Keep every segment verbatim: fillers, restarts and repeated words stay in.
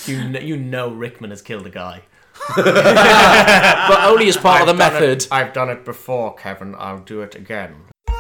You know, you know Rickman has killed a guy. But only as part I've of the method. It, I've done it before, Kevin. I'll do it again.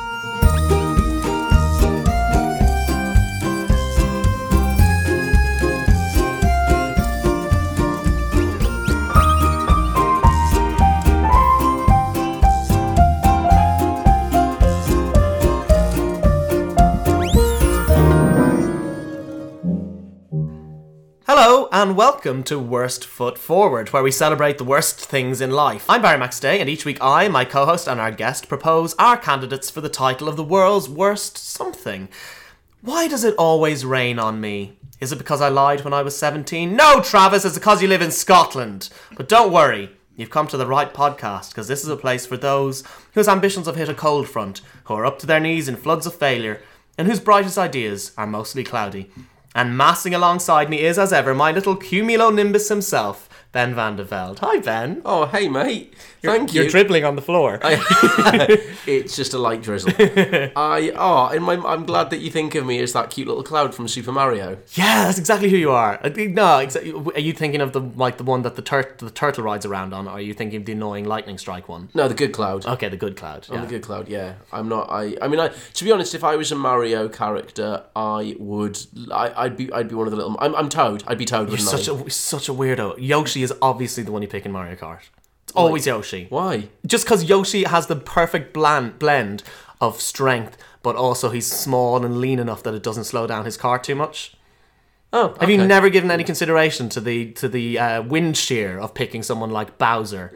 Hello and welcome to Worst Foot Forward, where we celebrate the worst things in life. I'm Barry McStay, and each week I, my co-host and our guest propose our candidates for the title of the world's worst something. Why does it always rain on me? Is it because I lied when I was seventeen? No, Travis, it's because you live in Scotland. But don't worry, you've come to the right podcast, because this is a place for those whose ambitions have hit a cold front, who are up to their knees in floods of failure, and whose brightest ideas are mostly cloudy. And massing alongside me is, as ever, my little cumulonimbus himself, Ben van der Velde. Hi, Ben. Oh, hey, mate. Thank you're, you. You're dribbling on the floor. I, it's just a light drizzle. I oh, and my, I'm glad that you think of me as that cute little cloud from Super Mario. Yeah, that's exactly who you are. No, exactly. Are you thinking of the like the one that the, tur- the turtle rides around on, or are you thinking of the annoying lightning strike one? No, the good cloud. Okay, the good cloud. I'm yeah. the good cloud. Yeah, I'm not. I. I mean, I. To be honest, if I was a Mario character, I would. I, I'd be. I'd be one of the little. I'm. I'm Toad. I'd be Toad. You're such I? a such a weirdo. Yoshi is obviously the one you pick in Mario Kart. It's always Yoshi. Why? Just because Yoshi has the perfect bland, blend of strength, but also he's small and lean enough that it doesn't slow down his car too much. Oh, okay. Have you never given any consideration to the to the uh, wind shear of picking someone like Bowser?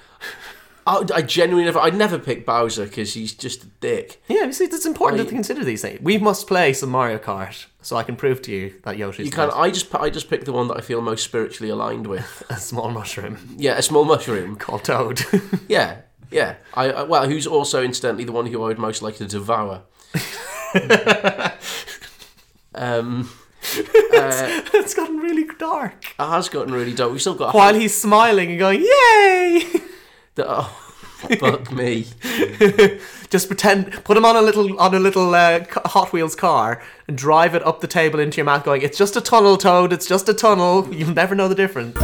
I, I genuinely never. I'd never pick Bowser because he's just a dick. Yeah, you see, it's important I, to consider these things. We must play some Mario Kart so I can prove to you that Yoshi's. You can. I just. I just pick the one that I feel most spiritually aligned with. A small mushroom. Yeah, a small mushroom called Toad. yeah, yeah. I, I well, who's also incidentally the one who I would most like to devour. um. Uh, it's gotten really dark. It has gotten really dark. We've still got. While he's smiling and going, "Yay!" The, oh, fuck me! Just pretend, put him on a little on a little uh, Hot Wheels car and drive it up the table into your mouth, going, "It's just a tunnel, Toad. It's just a tunnel. You'll never know the difference."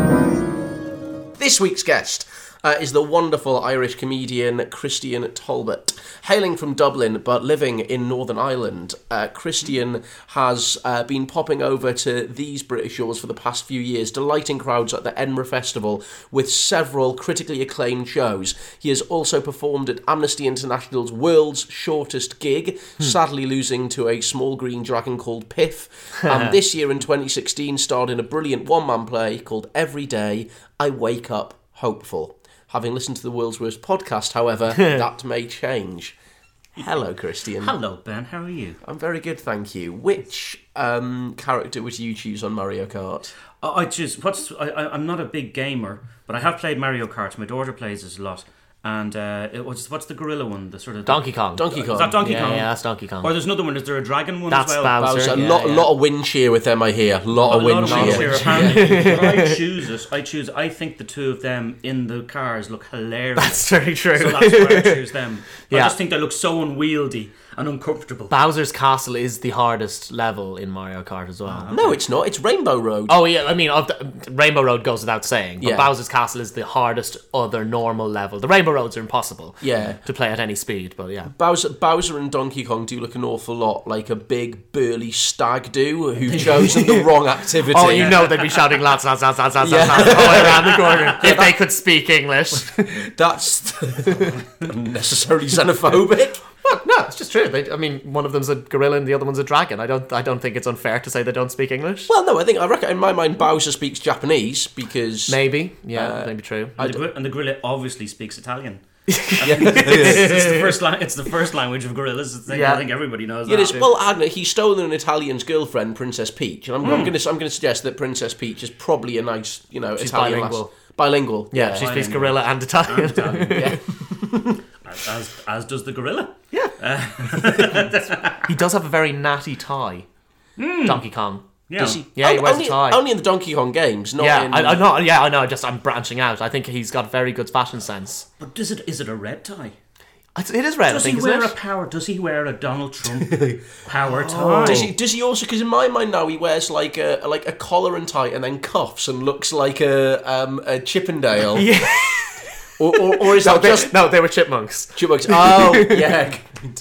This week's guest uh, is the wonderful Irish comedian Christian Talbot. Hailing from Dublin but living in Northern Ireland, uh, Christian has uh, been popping over to these British shores for the past few years, delighting crowds at the Edinburgh Festival with several critically acclaimed shows. He has also performed at Amnesty International's World's Shortest Gig, hmm. sadly losing to a small green dragon called Piff, and this year in twenty sixteen starred in a brilliant one-man play called Every Day I Wake Up Hopeful. Having listened to the World's Worst podcast, however, that may change. Hello, Christian. Hello, Ben. How are you? I'm very good, thank you. Which um, character would you choose on Mario Kart? Uh, I choose. What's? I, I, I'm not a big gamer, but I have played Mario Kart. My daughter plays it a lot. And uh, it was, what's the gorilla one? The sort of Donkey Kong. Donkey Kong. Is that Donkey yeah, Kong? Yeah, that's Donkey Kong. Or there's another one. Is there a dragon one that's as well? Bowser. Bowser. Yeah, a lot, yeah. lot of wind shear with them, I hear. A lot a of wind lot of shear. wind shear. Apparently, when I choose it, I choose. I think the two of them in the cars look hilarious. That's very true. So that's why I choose them. Yeah. I just think they look so unwieldy and uncomfortable. Bowser's Castle is the hardest level in Mario Kart as well. Oh, no, it's not. It's Rainbow Road. Oh, yeah, I mean, of the, Rainbow Road goes without saying, but Yeah. Bowser's Castle is the hardest other normal level. The Rainbow Roads are impossible Yeah. to play at any speed, but yeah. Bowser, Bowser and Donkey Kong do look an awful lot like a big, burly stag do who've chosen the wrong activity. Oh, you know they'd be shouting lads, lads, lads, lads, lads, Yeah. lads, all the way around the corner if they could speak English. That's unnecessarily xenophobic. Well, no, it's just true. They, I mean, one of them's a gorilla and the other one's a dragon. I don't I don't think it's unfair to say they don't speak English. Well, no, I think, I reckon, in my mind, Bowser speaks Japanese because... Maybe, yeah, Uh, maybe true. And the, and the gorilla obviously speaks Italian. it's, it's the first la- it's the first language of gorillas. It's the thing, Yeah. I think everybody knows It that. is. Well, Adna, he's stolen an Italian's girlfriend, Princess Peach, and I'm, I'm going to I'm going to suggest that Princess Peach is probably a nice, you know, She's Italian bilingual. lass. Bilingual. Yeah, Yeah. she speaks Bilingual. gorilla and Italian. And Italian. yeah. as as does the gorilla. He does have a very natty tie. Donkey Kong. Yeah. Does he? Yeah, he Oh, wears only, a tie. only in the Donkey Kong games, not Yeah, in... I, I know. Yeah, I know. Just I'm branching out. I think he's got very good fashion sense. But is it is it a red tie? It is red, Does I think, he wear isn't a it? power? Does he wear a Donald Trump power tie? Does he? Does he also? Because in my mind now, he wears like a like a collar and tie, and then cuffs, and looks like a um a Chippendale. Yeah. Or, or, or is No, that they, just no, they were chipmunks. chipmunks? Oh, yeah.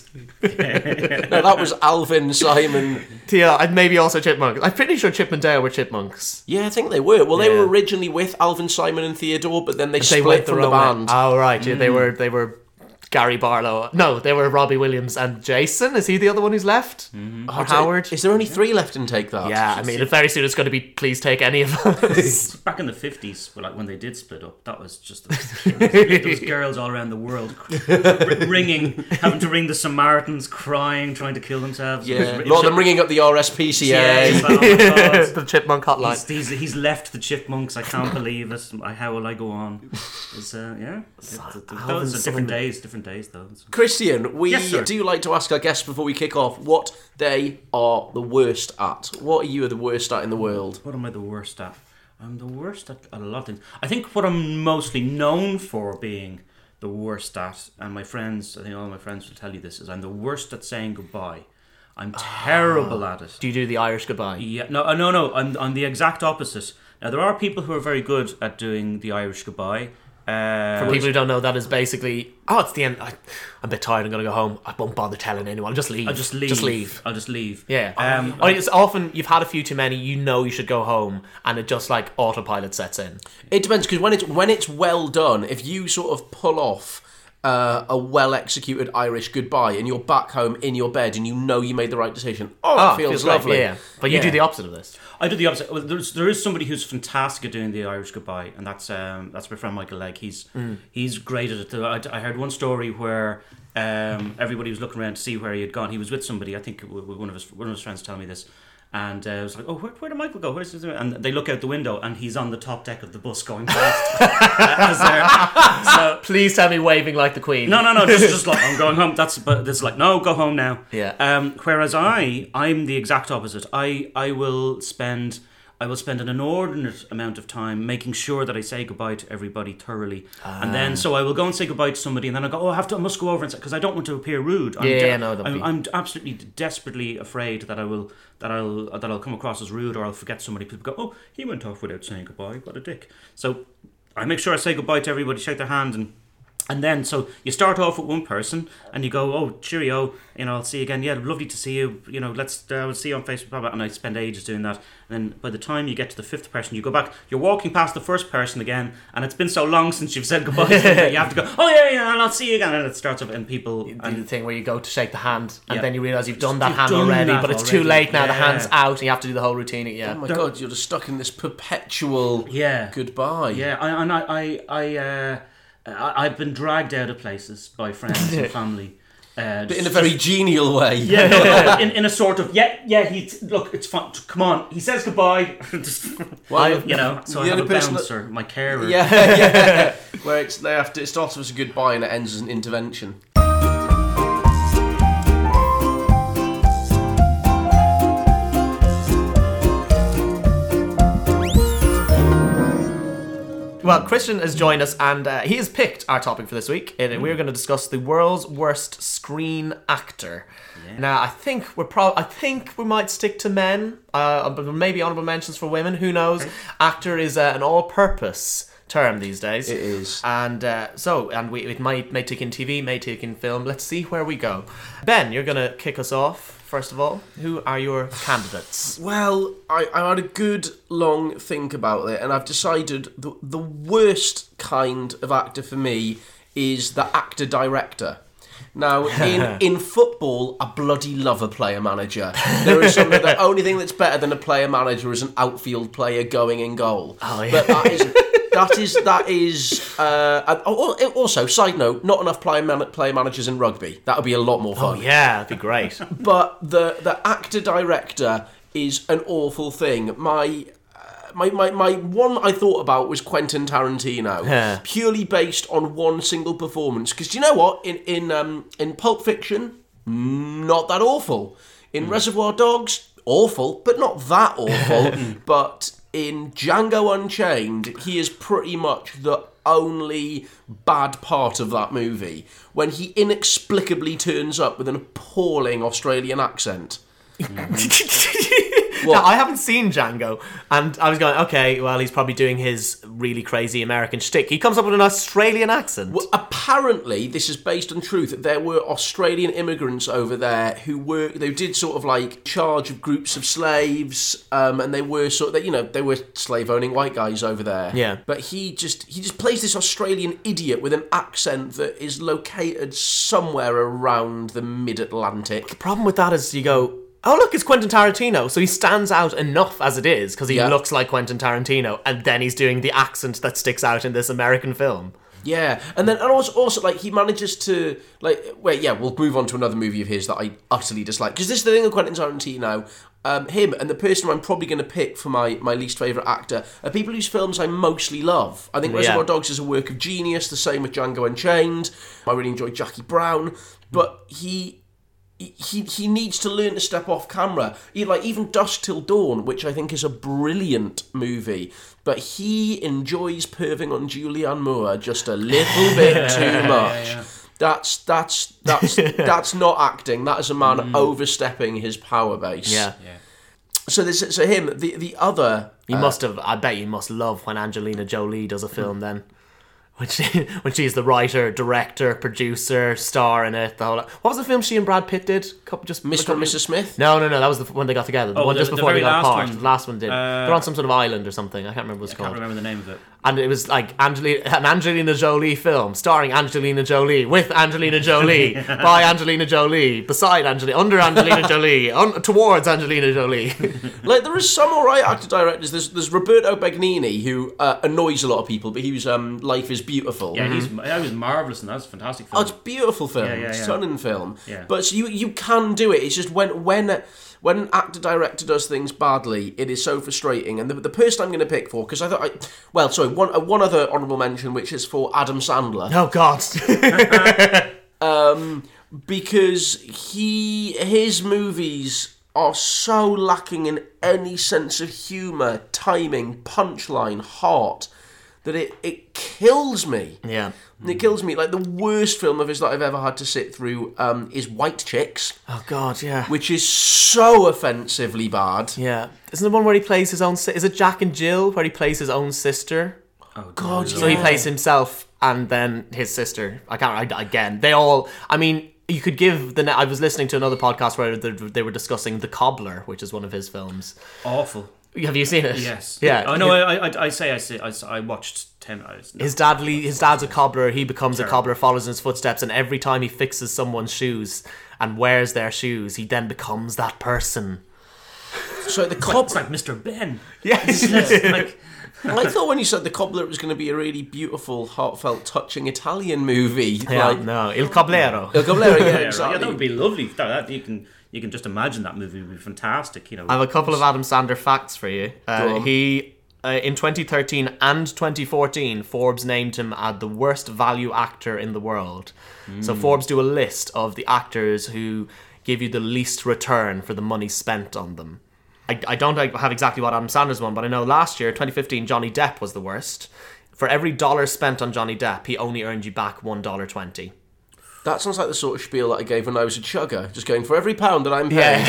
No, that was Alvin, Simon. Yeah, and maybe also chipmunks. I'm pretty sure Chip and Dale were chipmunks. Yeah, I think they were. Well, they Yeah. were originally with Alvin, Simon, and Theodore, but then they They split went from their the own way. band. Oh, right. Yeah, they were they were Gary Barlow. No, they were Robbie Williams and Jason. Is he the other one who's left? Oh, Or is Howard? it- Is there only three left in Take That? Yeah, I mean, very soon it's going to be Please Take Any of Us. Back in the fifties, well, like when they did split up, that was just there was girls all around the world r- ringing, having to ring the Samaritans, crying, trying to kill themselves. Yeah. It A was- lot of them ringing up the R S P C A. Yeah, it's like, oh my God. The Chipmunk Hotline. He's, he's, he's left the chipmunks. I can't believe it. I, how will I go on? It's, uh, yeah, it, it, it, Alvin, those are different something- days. Different days, though. It's- Christian, we Yes, sir. do like to ask our guests before we kick off what they are the worst at. What are you the worst at in the world? What am I the worst at? I'm the worst at, at a lot of things. I think what I'm mostly known for being the worst at, and my friends, I think all my friends will tell you this, is I'm the worst at saying goodbye. I'm terrible at it. Do you do the Irish goodbye? Yeah, no, uh, no, no. I'm I'm the exact opposite. Now there are people who are very good at doing the Irish goodbye. Uh, For people who don't know, that is basically, oh, it's the end. I, I'm a bit tired. I'm going to go home. I won't bother telling anyone. I'll just leave. I'll just leave. Just leave. I'll just leave. Yeah. Um, I mean, it's often you've had a few too many. You know you should go home, and it just like autopilot sets in. It depends, because when it's when it's well done, if you sort of pull off uh, a well executed Irish goodbye and you're back home in your bed and you know you made the right decision, oh, Oh, it feels, great, lovely. Yeah, but you Yeah. do the opposite of this. I do the opposite. Well, there's, there is somebody who's fantastic at doing the Irish goodbye, and that's um, that's my friend Michael Legg. He's he's great at it. I, I heard one story where um, everybody was looking around to see where he had gone. He was with somebody. I think w- w- one of his one of his friends telling me this, and uh, I was like, "Oh, where, where did Michael go? Where's his?" And they look out the window, and he's on the top deck of the bus going past. As they're- so Please tell me waving like the Queen. no, no, no. Just, just like I'm going home. That's but it's like no, go home now. Yeah. Um. Whereas I, I'm the exact opposite. I, I will spend, I will spend an inordinate amount of time making sure that I say goodbye to everybody thoroughly, and then so I will go and say goodbye to somebody, and then I go, oh, I have to, I must go over and say because I don't want to appear rude. I'm Yeah, de- yeah, no, that'd I'm, be- I'm absolutely desperately afraid that I will, that I'll, that I'll come across as rude, or I'll forget somebody. People go, oh, he went off without saying goodbye. What a dick. So I make sure I say goodbye to everybody, shake their hand, and. And then, so you start off with one person, and you go, "Oh, cheerio, you know, I'll see you again. Yeah, lovely to see you. You know, let's, uh, we'll see you on Facebook." Blah, blah. And I spend ages doing that. And then, by the time you get to the fifth person, you go back. You're walking past the first person again, and it's been so long since you've said goodbye. to them that you have to go, "Oh yeah, yeah, and I'll see you again." And it starts up, and people, You do and the thing where you go to shake the hand, and Yeah. then you realise you've done that You've hand done already, that but it's too already. late now. The Yeah. hand's out, and you have to do the whole routine again. Oh my There- god, you're just stuck in this perpetual yeah, goodbye. yeah. I, and I, I, I, uh, I, I've been dragged out of places by friends and family. Uh, But in a just- very genial way. Yeah, no, no, in, in a sort of yeah, yeah. He look, it's fun. Come on, he says goodbye. Just, Well, you know, so I the have a only person bouncer, my carer. Yeah, yeah. Where it's they have to. It starts as a goodbye and it ends as an intervention. Well, Christian has joined us, and uh, he has picked our topic for this week. And we're going to discuss the world's worst screen actor. Yeah. Now, I think we're pro- I think we might stick to men, uh, but maybe honourable mentions for women. Who knows? Okay. Actor is uh, an all-purpose term these days. It is. And uh, so, and we it might may take in T V, may take in film. Let's see where we go. Ben, you're going to kick us off. First of all, who are your candidates? Well, I, I had a good long think about it, and I've decided the the worst kind of actor for me is the actor director. Now, in, in football, I bloody love a player manager. There is something, the only thing that's better than a player manager is an outfield player going in goal. Oh, yeah. But that is that is that is. Uh, and- oh, oh, also, side note, not enough player man- player managers in rugby. That would be a lot more Oh fun. yeah, that'd be great. But the the actor director is an awful thing. My. My, my, my one I thought about was Quentin Tarantino, Yeah. purely based on one single performance. Because you know what, in in um, in Pulp Fiction, not that awful. In Reservoir Dogs, awful, but not that awful. But in Django Unchained, he is pretty much the only bad part of that movie, when he inexplicably turns up with an appalling Australian accent. Now, I haven't seen Django, and I was going, okay, well, he's probably doing his really crazy American shtick. He comes up with an Australian accent. Well, apparently, this is based on truth. There were Australian immigrants over there who were they did sort of like charge of groups of slaves, um, and they were sort of you know they were slave owning white guys over there. Yeah. But he just he just plays this Australian idiot with an accent that is located somewhere around the mid Atlantic. The problem with that is you go, oh, look, it's Quentin Tarantino. So he stands out enough as it is, because he Yeah. looks like Quentin Tarantino, and then he's doing the accent that sticks out in this American film. Yeah, and then and also, also like he manages to like wait yeah we'll move on to another movie of his that I utterly dislike, because this is the thing with Quentin Tarantino. Um, him and the person I'm probably going to pick for my, my least favourite actor are people whose films I mostly love. I think Yeah. Reservoir Dogs is a work of genius. The same with Django Unchained. I really enjoy Jackie Brown, but he. He he needs to learn to step off camera. He, like even Dusk Till Dawn, which I think is a brilliant movie, but he enjoys perving on Julianne Moore just a little bit too much. yeah. That's that's that's that's not acting. That is a man overstepping his power base. Yeah. Yeah. So this so him the the other. You uh, must have, I bet you must love when Angelina Jolie does a film then. When, she, when she's the writer, director, producer, star in it. The whole, what was the film she and Brad Pitt did? Couple, just Mister and Missus Smith. No, no, no. That was the when they got together. The Oh, one the- just the before very they got last apart. one. The last one did. Uh, They're on some sort of island or something. I can't remember what it's I can't called. remember the name of it. And it was like Angelina, an Angelina Jolie film, starring Angelina Jolie, with Angelina Jolie, by Angelina Jolie, beside Angelina, under Angelina Jolie, on, towards Angelina Jolie. Like there is some alright actor directors. There's there's Roberto Benigni who uh, annoys a lot of people, but he was um Life is Beautiful. Yeah, he's that was marvelous, and that's a fantastic Oh, film. it's a beautiful film. Yeah, yeah, It's yeah. stunning film. Yeah. But so you you can do it. It's just when when when an actor director does things badly, it is so frustrating. And the, the person I'm going to pick for, because I thought, I, well, sorry, one uh, one other honourable mention, which is for Adam Sandler, Oh God! because he his movies are so lacking in any sense of humour, timing, punchline, heart, that it it kills me. Yeah. It kills me. Like the worst film of his that I've ever had to sit through um, is White Chicks, Oh God! Yeah. which is so offensively bad. Yeah. Isn't the one where he plays his own? Si- Is it Jack and Jill where he plays his own sister? Oh God, So he Yeah. plays himself and then his sister. I can't. I, again, they all. I mean, you could give the. I was listening to another podcast where they they were discussing The Cobbler, which is one of his films. awful. Have you seen it? Yes. Yeah. I know. I, I I say I say I, I watched ten. I, His dad, le- his dad's a cobbler. He becomes a cobbler, follows in his footsteps, and every time he fixes someone's shoes and wears their shoes, he then becomes that person. So the It's cobbler. like Mister Ben. Yes. It's like I thought when you said the cobbler, it was going to be a really beautiful, heartfelt, touching Italian movie. Yeah, like, no, Il Coblero. El Coblero, yeah, yeah, right. exactly. yeah, that would be lovely. That, that you can you can just imagine that movie would be fantastic. You know. I have a couple of Adam Sandler facts for you. Go Uh, on. he, uh, in twenty thirteen and twenty fourteen, Forbes named him as the worst value actor in the world. So Forbes do a list of the actors who give you the least return for the money spent on them. I, I don't have exactly what Adam Sandler's won, but I know last year, twenty fifteen, Johnny Depp was the worst. For every dollar spent on Johnny Depp, he only earned you back one dollar twenty. That sounds like the sort of spiel that I gave when I was a chugger. Just going, for every pound that I'm paid, Yeah.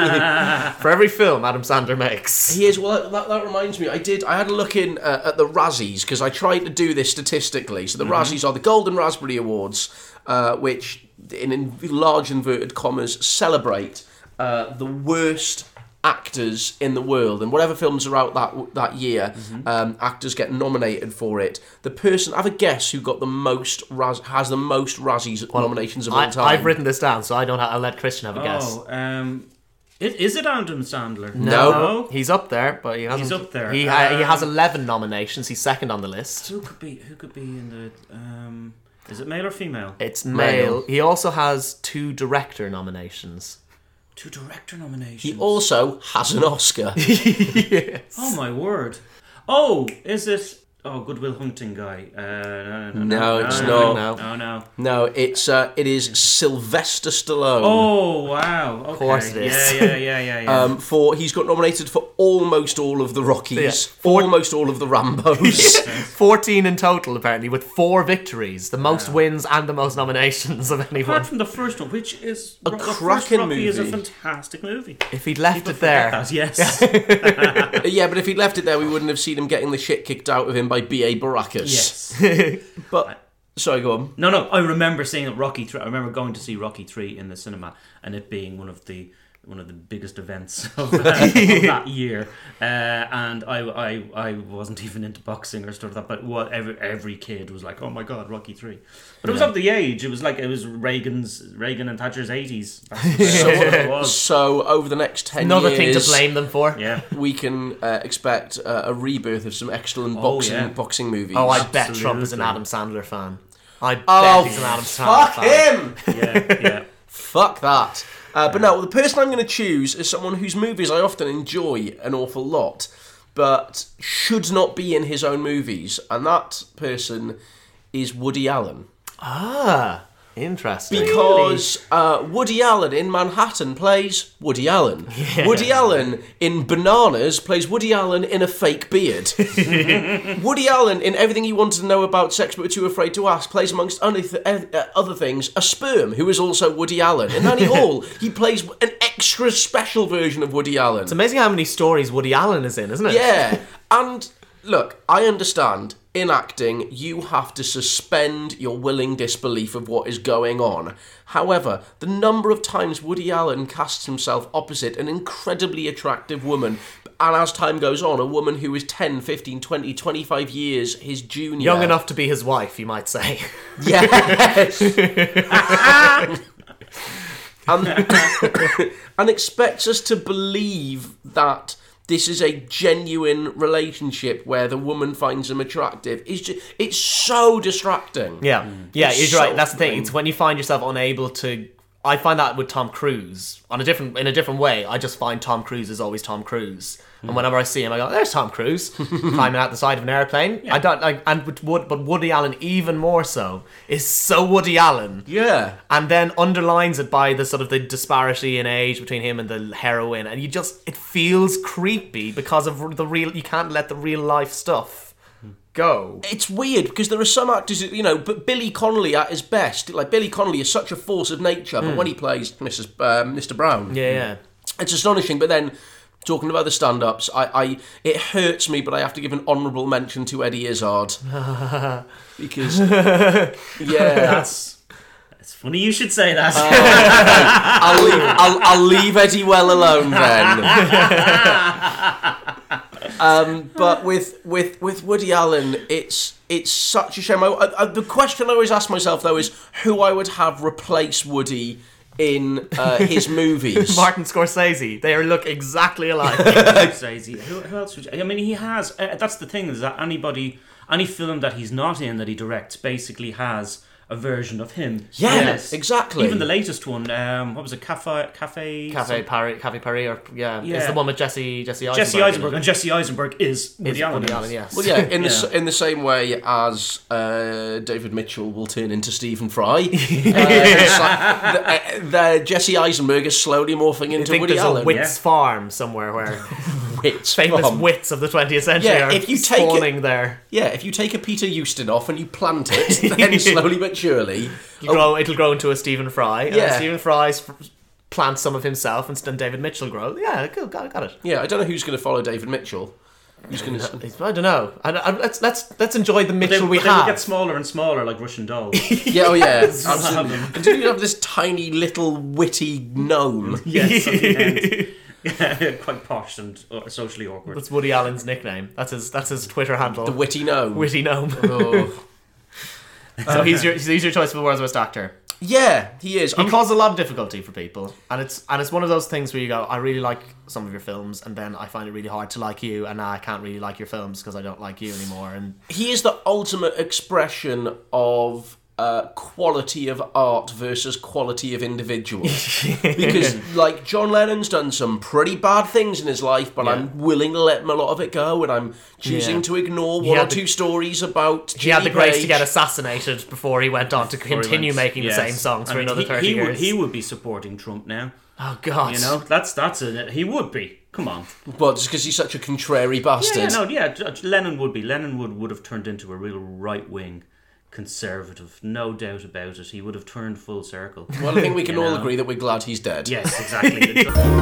I For every film Adam Sandler makes. He is. Well, that, that reminds me. I did. I had a look in uh, at the Razzies because I tried to do this statistically. So the Razzies are the Golden Raspberry Awards, uh, which, in, in large inverted commas, celebrate uh, the worst actors in the world, and whatever films are out that that year, um, actors get nominated for it. The person, have a guess who got the most Raz, has the most Razzies nominations of all I, time. I've written this down, so I don't. Ha- I'll let Christian have a guess. Oh, um, is, is it Adam Sandler? No. He's up there, but he hasn't. He's up there. He ha- he has Um, eleven nominations. He's second on the list. Who could be? Who could be in the? Um, is it male or female? It's Male. male. He also has two director nominations. Two director nominations. He also has an Oscar. Yes. Oh my word! Oh, is it? oh, Goodwill Hunting guy. Uh, no, no, no, No, no, it's no, not. No, no. No, it's uh, it is Sylvester Stallone. Oh wow! Okay. Of course it is. Yeah, yeah, yeah, yeah, yeah. Um, for he's got nominated for almost all of the Rockies, Yeah. almost all of the Rambos. fourteen in total, apparently, with four victories. The most wins and the most nominations of anyone. Apart from the first one, which is A the first cracking Rocky is a movie. fantastic movie. If he'd left People it there. forget that, yes. Yeah, but if he'd left it there, we wouldn't have seen him getting the shit kicked out of him by B A Baracus. Yes. But sorry, go on. No, no. I remember seeing Rocky three. I remember going to see Rocky three in the cinema, and it being one of the one of the biggest events of, uh, of that year. Uh, and I, I, I wasn't even into boxing or stuff like that. But what every every kid was like, "Oh my god, Rocky three!" But it was Yeah. of the age. It was like it was Reagan's Reagan and Thatcher's eighties. That's So, what it was. so over the next ten Another years, thing to blame them for. Yeah. we can uh, expect uh, a rebirth of some excellent Oh, boxing yeah. boxing movies. Oh, I bet Trump is an Absolutely. Adam Sandler fan. I bet Oh, he's an Adam Sandler fuck fan. him! Yeah, yeah. Fuck that. Uh, but no, the person I'm going to choose is someone whose movies I often enjoy an awful lot, but should not be in his own movies, and that person is Woody Allen. Ah, interesting. Because uh, Woody Allen in Manhattan plays Woody Allen. Woody Allen in Bananas plays Woody Allen in a fake beard. Woody Allen in Everything You Wanted to Know About Sex But Were Too Afraid to Ask plays, amongst other, th- uh, other things, a sperm who is also Woody Allen. In Annie Hall, he plays an extra special version of Woody Allen. It's amazing how many stories Woody Allen is in, isn't it? Yeah, and look, I understand. In acting, you have to suspend your willing disbelief of what is going on. However, the number of times Woody Allen casts himself opposite an incredibly attractive woman, and as time goes on, a woman who is ten, fifteen, twenty, twenty-five years his junior. Young enough to be his wife, you might say. Yes. and, and expects us to believe that this is a genuine relationship where the woman finds him attractive. It's just, it's so distracting. Yeah, yeah, It's you're so right. That's the thing. lame. It's when you find yourself unable to. I find that with Tom Cruise on a different in a different way. I just find Tom Cruise is always Tom Cruise, and whenever I see him, I go, "There's Tom Cruise climbing out the side of an airplane." I don't like, and with Wood, but Woody Allen even more so is so Woody Allen. Yeah. And then underlines it by the sort of the disparity in age between him and the heroine, and you just it feels creepy because of the real. You can't let the real life stuff go. It's weird because there are some actors, you know, but Billy Connolly at his best, like Billy Connolly is such a force of nature, but when he plays Missus Uh, Mister Brown, Yeah, yeah. it's astonishing. But then, talking about the stand-ups, I, I it hurts me, but I have to give an honourable mention to Eddie Izzard because, yeah, That's it's funny you should say that. I'll leave I'll, I'll leave Eddie well alone then. Um, but with, with, with Woody Allen, it's it's such a shame. I, I, the question I always ask myself though is who I would have replace Woody in uh, his movies. Martin Scorsese. They look exactly alike. Scorsese. Who, who else would you, I mean, he has. Uh, that's the thing is that anybody, any film that he's not in that he directs, basically has a version of him. Yeah, exactly. Even the latest one. Um, what was it? Cafe, Cafe, Cafe some- Paris, Cafe Paris, or yeah, it's Yeah. the one with Jesse Jesse Eisenberg. Jesse Eisenberg, and Jesse Eisenberg is Woody Is Allen. Woody Allen, yes. Well, yeah, in the Yeah. s in the same way as uh, David Mitchell will turn into Stephen Fry, uh, it's like the, uh, the Jesse Eisenberg is slowly morphing I into think Woody there's Allen. a Wits farm somewhere where Wits famous farm. wits of the twentieth century Yeah, are if you take it- spawning there. Yeah, if you take a Peter Ustinov and you plant it, then slowly but surely. It'll, grow, it'll grow into a Stephen Fry. And Yeah. then Stephen Fry f- plants some of himself, and then David Mitchell grows. Yeah, cool, got, got it. Yeah, I don't know who's going to follow David Mitchell. Who's going to? I don't know. I, I, let's let's let's enjoy the They, Mitchell we but they will have. get smaller and smaller, like Russian dolls. Yeah, oh yeah, absolutely. And do you have this tiny little witty gnome? Yes, at the end. Yeah, quite posh and uh, socially awkward. That's Woody Allen's nickname. That's his. That's his Twitter handle. The witty gnome. Witty gnome. Oh. So he's your he's your choice for the world's best actor. Yeah, he is. He I'm- caused a lot of difficulty for people, and it's and it's one of those things where you go, I really like some of your films, and then I find it really hard to like you, and now I can't really like your films because I don't like you anymore. And he is the ultimate expression of uh, quality of art versus quality of individual. Because, like, John Lennon's done some pretty bad things in his life, but Yeah. I'm willing to let a lot of it go, and I'm choosing Yeah. to ignore He one or had the- two stories about He had the Jimmy grace Page. to get assassinated before he went on to Before he continue went- making yes. the same songs I for mean, another he, thirty he years. Would, he would be supporting Trump now. Oh God! You know, that's that's a he would be. Come on. Well, just because he's such a contrary Yeah, bastard. yeah, no, yeah. J- J- Lennon would be. Lennon would would have turned into a real right wing conservative, no doubt about it. He would have turned full circle. Well, I think we can You all know? agree that we're glad he's dead. Yes, exactly.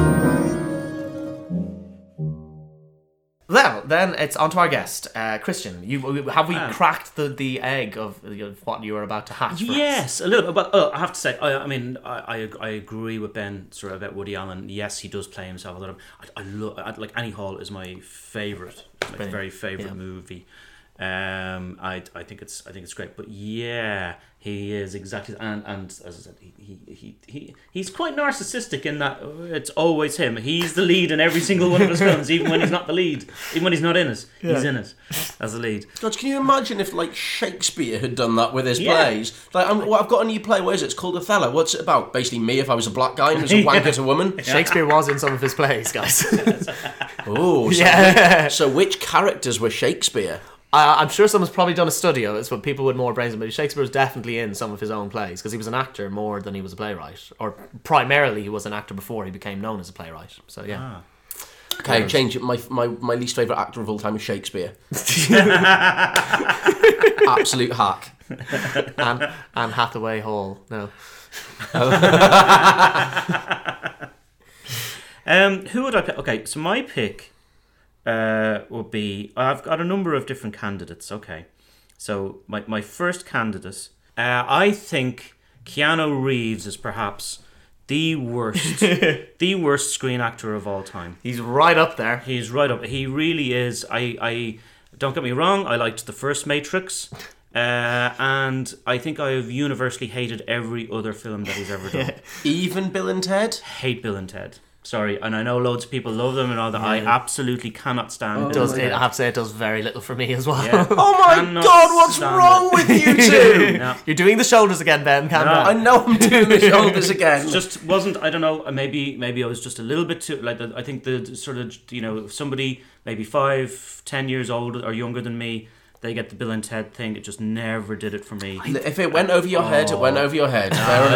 Well, then it's on to our guest, uh, Christian. You have we Ah. cracked the, the egg of, of what you were about to hatch? For us? Yes, a little bit. But uh, I have to say, I, I mean, I, I I agree with Ben sort of about Woody Allen. Yes, he does play himself a lot. Of, I, I love I, like Annie Hall is my favorite, my Brilliant. very favorite Yeah. movie. Um, I I think it's I think it's great. But yeah, he is exactly and and as I said, he he he, he he's quite narcissistic in that uh, it's always him. He's the lead in every single one of his films, even when he's not the lead, even when he's not in it. He's Yeah. in it as the lead. God, can you imagine if, like, Shakespeare had done that with his Yeah. plays? Like, I'm, well, I've got a new play. What is it? It's called Othello. What's it about? Basically, me if I was a black guy and was a wanker to a woman. Shakespeare was in some of his plays, guys. Oh, so, Yeah. so which characters were Shakespeare? I, I'm sure someone's probably done a study of it, but people with more brains than me. Shakespeare was definitely in some of his own plays because he was an actor more than he was a playwright, or primarily he was an actor before he became known as a playwright. So yeah. Ah. Okay, change it. My, my, my least favourite actor of all time is Shakespeare. Absolute hack. and Anne Hathaway Hall. No. Um, who would I pick? Okay, so my pick uh, would be... I've got a number of different candidates, okay. So my, my first candidate, uh, I think Keanu Reeves is perhaps the worst, the worst screen actor of all time. He's right up there. He's right up. He really is. I, I don't get me wrong. I liked the first Matrix, uh, and I think I have universally hated every other film that he's ever done. Even Bill and Ted? Hate Bill and Ted. Sorry, and I know loads of people love them and all that. I absolutely cannot stand Bill It does and it, Ted. I have to say it does very little for me as well. Yeah. Oh my Cannot God, what's stand wrong it. with you two? No. You're doing the shoulders again, Ben. Calm No. I down. know I'm doing the shoulders again. Just wasn't. I don't know. Maybe maybe I was just a little bit too like. The, I think the sort of you know somebody maybe five, ten years older or younger than me. They get the Bill and Ted thing. It just never did it for me. If it went over your head, it went over your head. Fair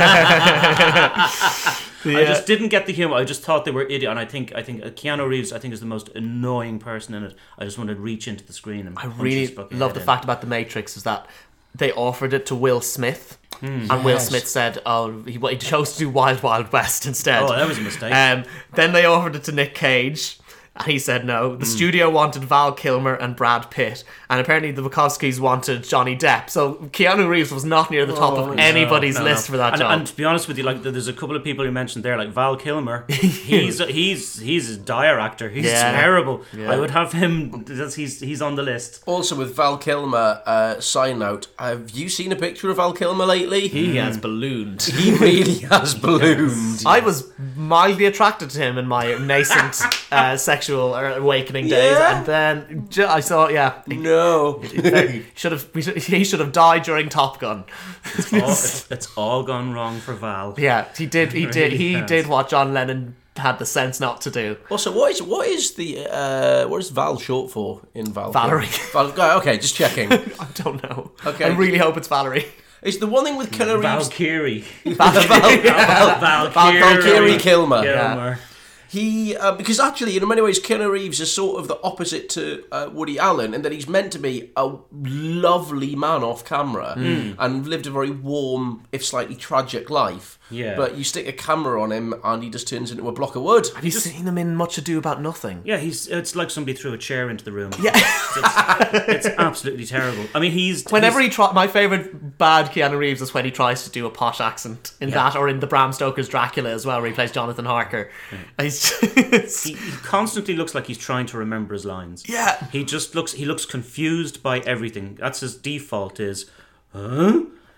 enough. I just didn't get the humor. I just thought they were idiot. And I think I think uh, Keanu Reeves I think is the most annoying person in it. I just wanted to reach into the screen and I punch really his fucking love head the in. fact about The Matrix is that they offered it to Will Smith, Hmm. and Will Yes. Smith said, "Oh, he, he chose to do Wild Wild West instead." Oh, that was a mistake. Um, then they offered it to Nick Cage. And he said no. Hmm. The studio wanted Val Kilmer and Brad Pitt, and apparently the Wachowskis wanted Johnny Depp. So Keanu Reeves was not near the top Oh, of no, anybody's No, list no. for that and, job. and to be honest with you, like there's a couple of people you mentioned there, like Val Kilmer. He's he's he's a dire actor. He's Yeah. terrible. Yeah. I would have him. that's- He's he's on the list. Also, with Val Kilmer, uh, side note, have you seen a picture of Val Kilmer lately? he has ballooned. He really has ballooned. I was mildly attracted to him in my nascent uh, sexual awakening days, Yeah? and then ju- I saw, yeah, he No. should have we should- he should have died during Top Gun. It's all, it's, it's all gone wrong for Val. Yeah, he did. He did. He Really has. did what John Lennon had the sense not to do. Also, what is what is the uh, what is Val short for in Val? Valerie. Val, oh, okay, just checking. I don't know. Okay. I really hope it's Valerie. It's the one thing with Keanu Reeves. Valkyrie. Valkyrie. Val, Valkyrie Kilmer. Kilmer. He uh, because actually, in many ways, Keanu Reeves is sort of the opposite to uh, Woody Allen, in that he's meant to be a lovely man off camera and lived a very warm, if slightly tragic life. Yeah. But you stick a camera on him, and he just turns into a block of wood. Have you seen him in Much Ado About Nothing? Yeah, he's. It's like somebody threw a chair into the room. Yeah. It's, it's absolutely terrible. I mean, he's Whenever he's, he try, my favorite bad Keanu Reeves is when he tries to do a posh accent in that, or in the Bram Stoker's Dracula as well, where he plays Jonathan Harker. He's just, he, he constantly looks like he's trying to remember his lines. yeah. He just looks. He looks confused by everything. That's his default. Is, huh?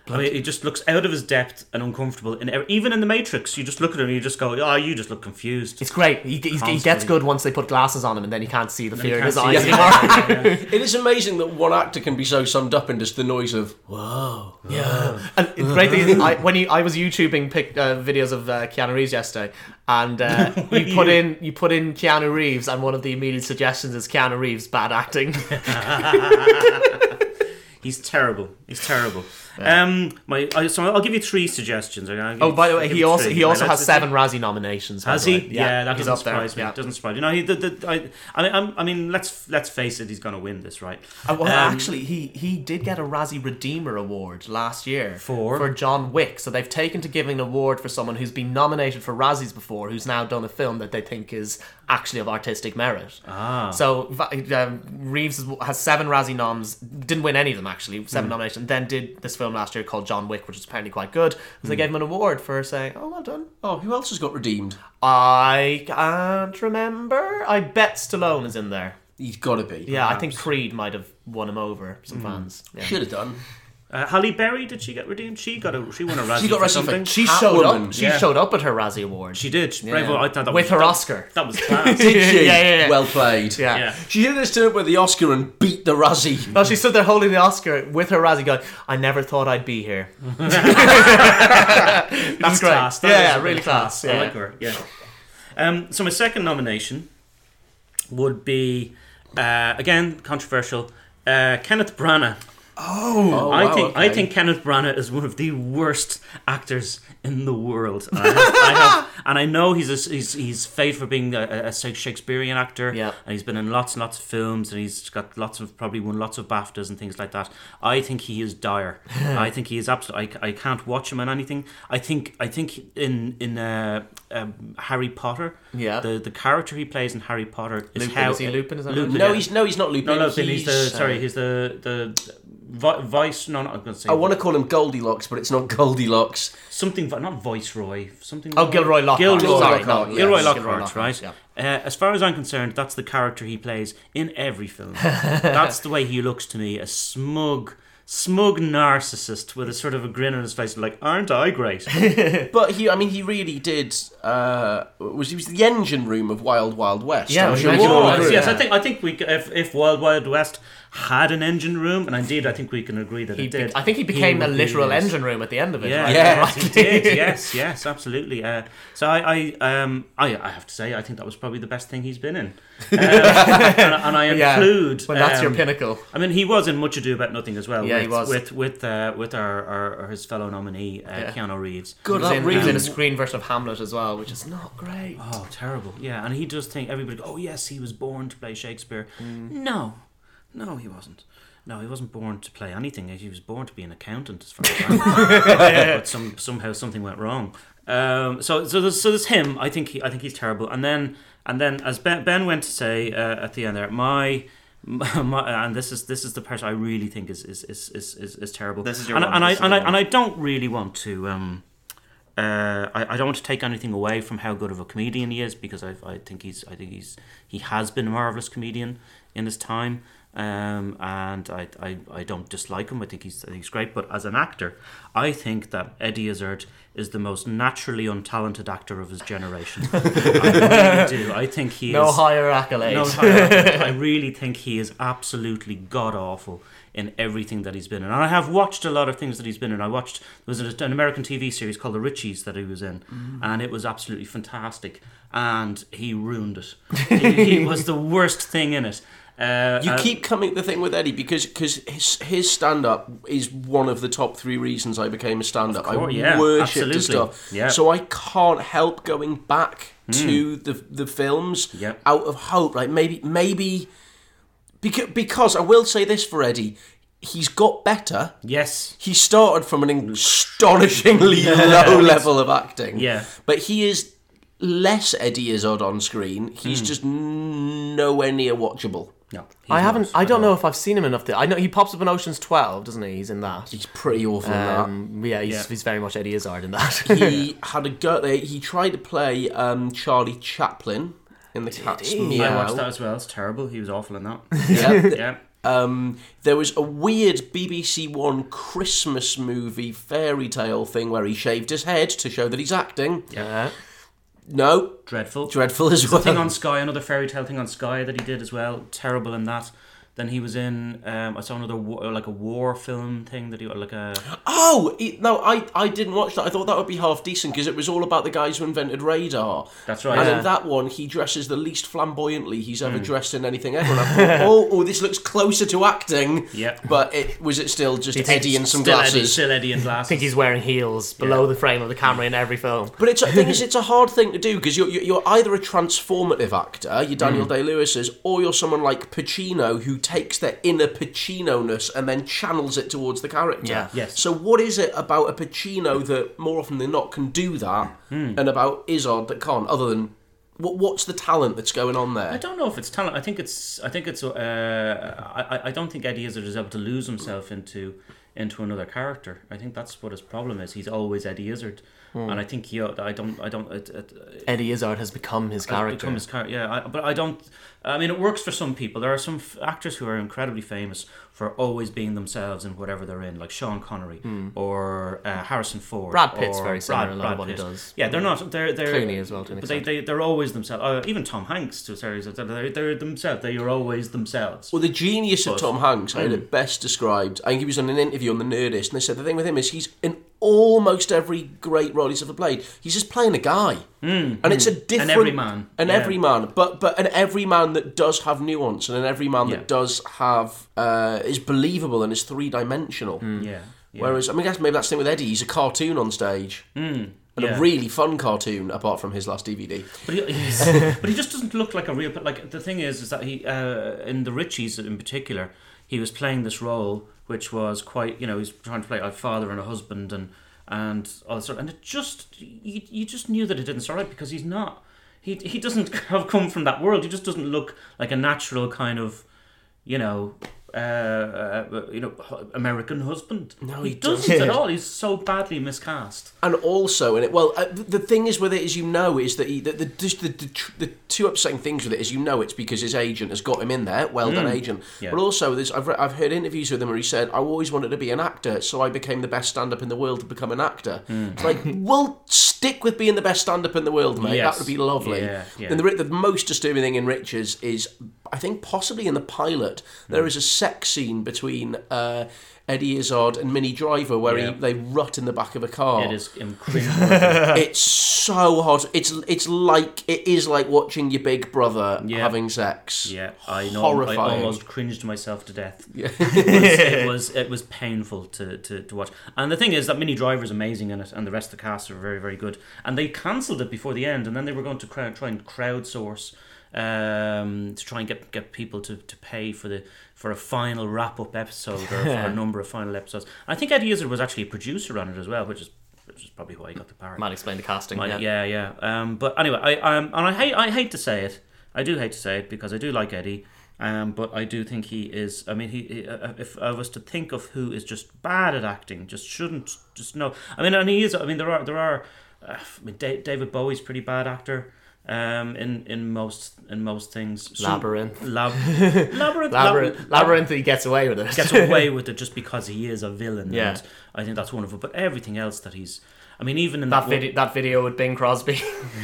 I mean, he just looks out of his depth and uncomfortable. And even in the Matrix, you just look at him and you just go, "Oh, you just look confused." It's great. He, he, he gets good once they put glasses on him, and then he can't see the fear in his eyes it. anymore. It is amazing that one actor can be so summed up in just the noise of "whoa." Yeah, and the great thing is, I, when you, I was YouTubing pic, uh, videos of uh, Keanu Reeves yesterday, and uh, you put in you put in Keanu Reeves, and one of the immediate suggestions is Keanu Reeves bad acting. He's terrible. He's terrible. Yeah. Um, my, I, so I'll give you three suggestions. Okay? Oh, by the way, he also three. he also right, has seven Razzie nominations. Has he? Yeah, yeah, that he's doesn't up surprise there. me. Yeah. Doesn't surprise me. No, he. The, the, I, I, mean, I mean, let's let's face it. He's going to win this, right? Uh, well, um, actually, he he did get a Razzie Redeemer Award last year for for John Wick. So they've taken to giving an award for someone who's been nominated for Razzies before, who's now done a film that they think is actually of artistic merit. Ah. So um, Reeves has seven Razzie noms. Didn't win any of them actually. Seven mm. nominations. Then did this film last year called John Wick, which is apparently quite good. So mm. they gave him an award for saying, "Oh, well done." Oh, who else has got redeemed? I can't remember. I bet Stallone is in there. He's got to be. Yeah, perhaps. I think Creed might have won him over. Some mm. fans yeah. Should have done. Uh, Halle Berry, did she get redeemed? She got a she won a Razzie. She got for Razzie something. She showed Woman. up. She yeah. showed up at her Razzie Award. She did. Yeah. Bravo. I thought that with was, her that, Oscar. That was class. Did she? yeah, yeah, yeah. Well played. Yeah. yeah. She did this turn up with the Oscar and beat the Razzie. No, she stood there holding the Oscar with her Razzie, going, "I never thought I'd be here." That's great. Class. That yeah, is yeah, really really class. class. Yeah. I like her. Yeah. Um. So my second nomination would be uh, again controversial. Uh, Kenneth Branagh. Oh, oh I wow, think okay. I think Kenneth Branagh is one of the worst actors in the world. And I have, I have, and I know he's a, he's he's famous for being a, a Shakespearean actor. Yeah. And he's been in lots and lots of films, and he's got lots of probably won lots of BAFTAs and things like that. I think he is dire. I think he is absolutely. I, I can't watch him in anything. I think I think in in uh, um, Harry Potter. Yeah. The the character he plays in Harry Potter is Lupin, how is he Lupin? Is that Lupin, right? No, yeah. he's no, he's not Lupin. No, no, he's, he's the uh, sorry, he's the the vi- vice. No, not I'm going to say. I want to call him Goldilocks, but it's not Goldilocks. something, not Viceroy, something. Oh, Gilroy Lockhart. Gilroy, Sorry, Lockhart, no, Gilroy yes, Lockhart, Gilroy Lockhart, right? yeah. Uh, as far as I'm concerned, that's the character he plays in every film. That's the way he looks to me, a smug, smug narcissist with a sort of a grin on his face, like, aren't I great? But he, I mean, he really did. Uh, was he was the engine room of Wild Wild West? Yeah, I'm he sure was. we can all Yes, agree. yes, I think I think we c- if if Wild Wild West had an engine room, and indeed I think we can agree that He it be- did. I think he became would a be literal his- engine room at the end of it. Yeah, right? Yeah. yes, he did. Yes, yes, absolutely. Uh, so I, I, um, I, I have to say, I think that was probably the best thing he's been in, um, and, and I Yeah, include. when that's your um, pinnacle. I mean, he was in Much Ado About Nothing as well. Yeah, with, he was. with with uh, with our, our, our his fellow nominee uh, Yeah. Keanu Reeves. He Good was, luck, in, he was in a Reeves. screen version of Hamlet as well, which is not great. Oh, terrible! Yeah, and he does think everybody. Oh, yes, he was born to play Shakespeare. No, no, he wasn't. No, he wasn't born to play anything. He was born to be an accountant, as far as I'm concerned. But some somehow something went wrong. Um, so so there's, so there's him. I think he, I think he's terrible. And then and then as Ben, Ben went to say uh, at the end there, my. My, and this is this is the person I really think is is, is, is, is, is terrible. This is your and, one, and I this is and your I one. and I don't really want to. Um, uh, I, I don't want to take anything away from how good of a comedian he is, because I I think he's I think he's he has been a marvelous comedian in his time. Um, and I, I, I don't dislike him. I think he's I think he's great. But as an actor, I think that Eddie Izzard is the most naturally untalented actor of his generation. I really do. I think he No is higher accolades. no higher accolades. I really think he is absolutely god awful in everything that he's been in. And I have watched a lot of things that he's been in. I watched there was an American T V series called The Richies that he was in, mm. and it was absolutely fantastic. And he ruined it. he, he was the worst thing in it. Uh, You uh, keep coming the thing with Eddie because because his his stand up is one of the top three reasons I became a stand up. I course, yeah, worship the absolutely. stuff. Yeah. So I can't help going back to the the films Yep. out of hope. Like maybe maybe because because I will say this for Eddie, he's got better. yes. He started from an astonishingly low level of acting. Yeah. But he is less Eddie Izzard on screen. He's just nowhere near watchable. No, I he's haven't. not. I don't know if I've seen him enough. To, I know he pops up in Ocean's twelve, doesn't he? He's in that. He's pretty awful Um, yeah, he's, Yeah. he's very much Eddie Izzard in that. in that. He had a go there. He tried to play um, Charlie Chaplin in the Cat's he? I Meow. watched that as well. It's terrible. He was awful in that. Yeah. yeah. Um, there was a weird B B C One Christmas movie fairy tale thing where he shaved his head to show that he's acting. Yeah. No. Dreadful. Dreadful as There's well. a thing on Sky, another fairy tale thing on Sky that he did as well. Terrible in that. Then he was in, um, I saw another war, like a war film thing that he like a. Oh he, no, I, I didn't watch that. I thought that would be half decent because it was all about the guys who invented radar. That's right. And Yeah. in that one, he dresses the least flamboyantly he's ever mm. dressed in anything ever. And I thought, oh, oh, this looks closer to acting. Yeah. But it was it still just It's Eddie in some still glasses. Eddie, still Eddie in glasses. I think he's wearing heels below Yeah. the frame of the camera in every film. But it's, the thing is, it's a hard thing to do because you're, you're you're either a transformative actor, you're Daniel Mm. Day-Lewis's, or you're someone like Pacino who takes their inner Pacino-ness and then channels it towards the character. Yeah. Yes. So what is it about a Pacino that more often than not can do that, Hmm. and about Izzard that can't? Other than what, what's the talent that's going on there? I don't know if it's talent. I think it's. I think it's. Uh, I. I don't think Eddie Izzard is able to lose himself into into another character. I think that's what his problem is. He's always Eddie Izzard, Hmm. and I think he. I don't. I don't. It, it, Eddie Izzard has become his character. Become his character. Yeah, I, but I don't. I mean, it works for some people. There are some f- actors who are incredibly famous for always being themselves in whatever they're in, like Sean Connery or uh, Harrison Ford. Hmm. Brad Pitt's or very similar Brad, in a lot of Brad what he Pitt. does. Yeah, they're not. They're they're Clooney as well, to an But they extent. they they're always themselves. Uh, even Tom Hanks to a series. They're they're themselves. They are always themselves. Well, the genius of But- Tom Hanks, I had it best described. I think he was on an interview on the Nerdist, and they said the thing with him is he's in almost every great role he's ever played. He's just playing a guy, mm, and it's a different An everyman. an Yeah. everyman, but but an everyman that does have nuance, and an everyman Yeah. that does have uh, is believable and is three dimensional. Yeah. yeah. Whereas, I mean, I guess maybe that's the thing with Eddie. He's a cartoon on stage, mm, and yeah. a really fun cartoon, apart from his last D V D. But he, he's, but he just doesn't look like a real. Like the thing is, is that he uh, in the Richies in particular, he was playing this role which was quite, you know, he's trying to play a father and a husband and and all that sort. And it just you, you just knew that it didn't start right because he's not. He he doesn't have come from that world. He just doesn't look like a natural kind of, you know. Uh, uh, you know, American husband. No, he, he doesn't doesn't. at all. He's so badly miscast. And also, in it, well, uh, the, the thing is with it, is you know, is that he, the, the, the, the, tr- the two upsetting things with it is you know it's because his agent has got him in there. Well done, agent. Yeah. But also, there's, I've re- I've heard interviews with him where he said, "I always wanted to be an actor, so I became the best stand-up in the world to become an actor." It's like, well, stick with being the best stand-up in the world, mate. Yes. That would be lovely. Yeah, yeah. And the, the most disturbing thing in Riches is, I think, possibly in the pilot, there is a sex scene between uh, Eddie Izzard and Minnie Driver where Yeah. he, they rut in the back of a car. It is cringeworthy. It's so hot. It's it's like it is like watching your big brother Yeah. having sex. Yeah, I know. Horrifying. I almost cringed myself to death. Yeah. it, was, it was it was painful to, to, to watch. And the thing is that Minnie Driver's amazing in it, and the rest of the cast are very very good. And they cancelled it before the end, and then they were going to crowd, try and crowdsource um, to try and get get people to, to pay for the for a final wrap up episode or for a number of final episodes. I think Eddie Izzard was actually a producer on it as well, which is which is probably why he got the part. Might explain the casting. Might- yeah. yeah, yeah. Um, but anyway, I um, and I hate I hate to say it. I do hate to say it because I do like Eddie. Um, but I do think he is. I mean, he, he. Uh, if I was to think of who is just bad at acting, just shouldn't, just no. I mean, and he is. I mean, there are there are. Uh, I mean, Da- David Bowie's a pretty bad actor. Um, in, in most in most things. Some- Labyrinth. Lab, labyrinth. Labyrinth, Lab- Labyrinth, he gets away with it. gets away with it just because he is a villain. Yeah. And I think that's wonderful. But everything else that he's. I mean, even in that that, video, that video with Bing Crosby.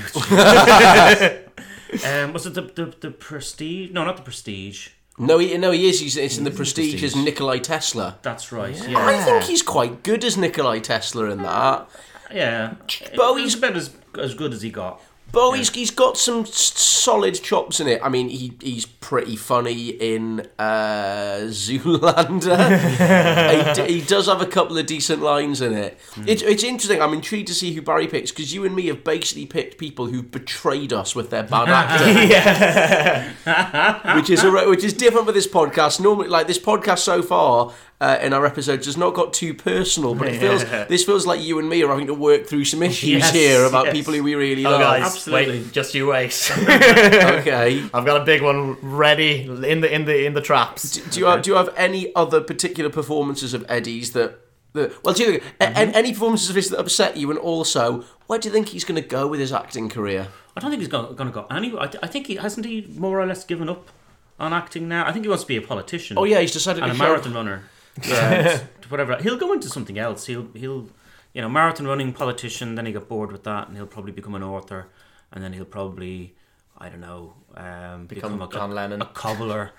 Um, was it the, the the Prestige? No, not the Prestige. No, he no he is. He's it's in the He's in Prestige as Prestige. Nikolai Tesla. That's right. Yeah, I think he's quite good as Nikolai Tesla in that. yeah. Bowie's- He's about as as good as he got. Bowie's he's got some s- solid chops in it. I mean, he he's pretty funny in uh, Zoolander. he, d- he does have a couple of decent lines in it. It's it's interesting. I'm intrigued to see who Barry picks because you and me have basically picked people who've betrayed us with their bad acting. which is a, re- which is different with this podcast. Normally, like this podcast so far. Uh, in our episodes has not got too personal, but it feels this feels like you and me are having to work through some issues Yes, here about yes. people who we really Oh, love. guys, Absolutely. wait, just you wait. Okay. I've got a big one ready in the in the in the traps. Do you have, do you have any other particular performances of Eddie's that, that well, do you think a- a- any performances of his that upset you, and also where do you think he's going to go with his acting career? I don't think he's going to go anywhere. I, th- I think he hasn't he more or less given up on acting now. I think he wants to be a politician. Oh yeah, he's decided and to a show marathon runner. Yeah, whatever. He'll go into something else. He'll he'll you know marathon running, politician. Then he got bored with that, and he'll probably become an author, and then he'll probably I don't know um, Become become, a, John a, Lennon. a cobbler.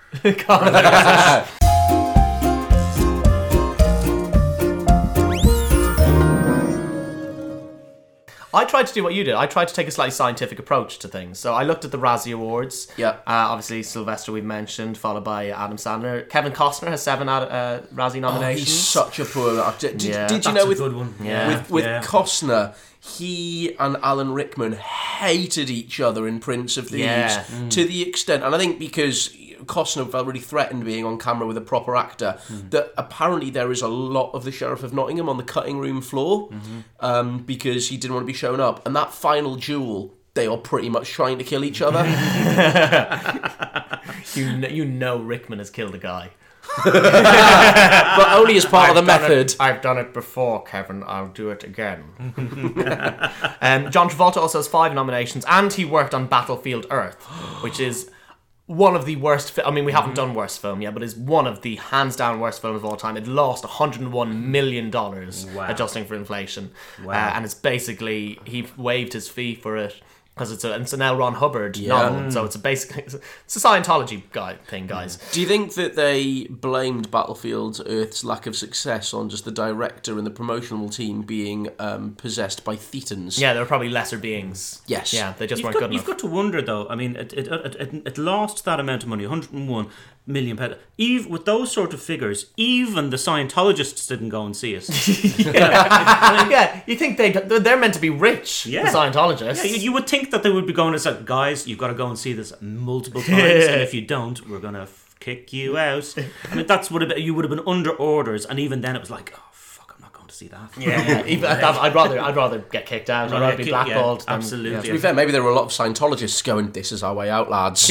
I tried to do what you did. I tried to take a slightly scientific approach to things. So I looked at the Razzie Awards. Yeah. Uh, obviously, Sylvester we've mentioned, followed by Adam Sandler. Kevin Costner has seven uh, Razzie Oh, nominations. he's such a poor actor. Did, Yeah. did you That's know a with, good one. Yeah. with, with Yeah. Costner, he and Alan Rickman hated each other in Prince of Thieves Yeah. to the extent, and I think because Costner felt really threatened being on camera with a proper actor, that apparently there is a lot of the Sheriff of Nottingham on the cutting room floor um, because he didn't want to be shown up. And that final duel, they are pretty much trying to kill each other. you, know, you know Rickman has killed a guy. But only as part of the done method. It, I've done it before, Kevin. I'll do it again. um, John Travolta also has five nominations, and he worked on Battlefield Earth, which is one of the worst. Fi- I mean, we haven't done worst film yet, but is one of the hands down worst films of all time. It lost one hundred one million dollars, Wow. adjusting for inflation, Wow. uh, and it's basically he waived his fee for it. Because it's, a, it's an L. Ron Hubbard Yeah. novel, so it's a basically it's a Scientology guy thing, guys. Do you think that they blamed Battlefield Earth's lack of success on just the director and the promotional team being um, possessed by thetans? Yeah, they were probably lesser beings. Yes. Yeah, they just You've weren't got, good you've enough. got to wonder though. I mean, it it, it, it, it lost that amount of money, one hundred one million pounds. Even with those sort of figures, even the Scientologists didn't go and see it. yeah, you think they they're meant to be rich, Yeah. the Scientologists. Yeah, you, you would think that they would be going and say, guys, you've got to go and see this multiple times, and if you don't, we're gonna f- kick you out. I mean, that's what it, you would have been under orders, and even then, it was like, oh fuck, I'm not going to see that. yeah, yeah. Even, I'd, I'd rather I'd rather get kicked out. I'd rather be Yeah, blackballed. than- absolutely. To be fair, maybe there were a lot of Scientologists going, this is our way out, lads.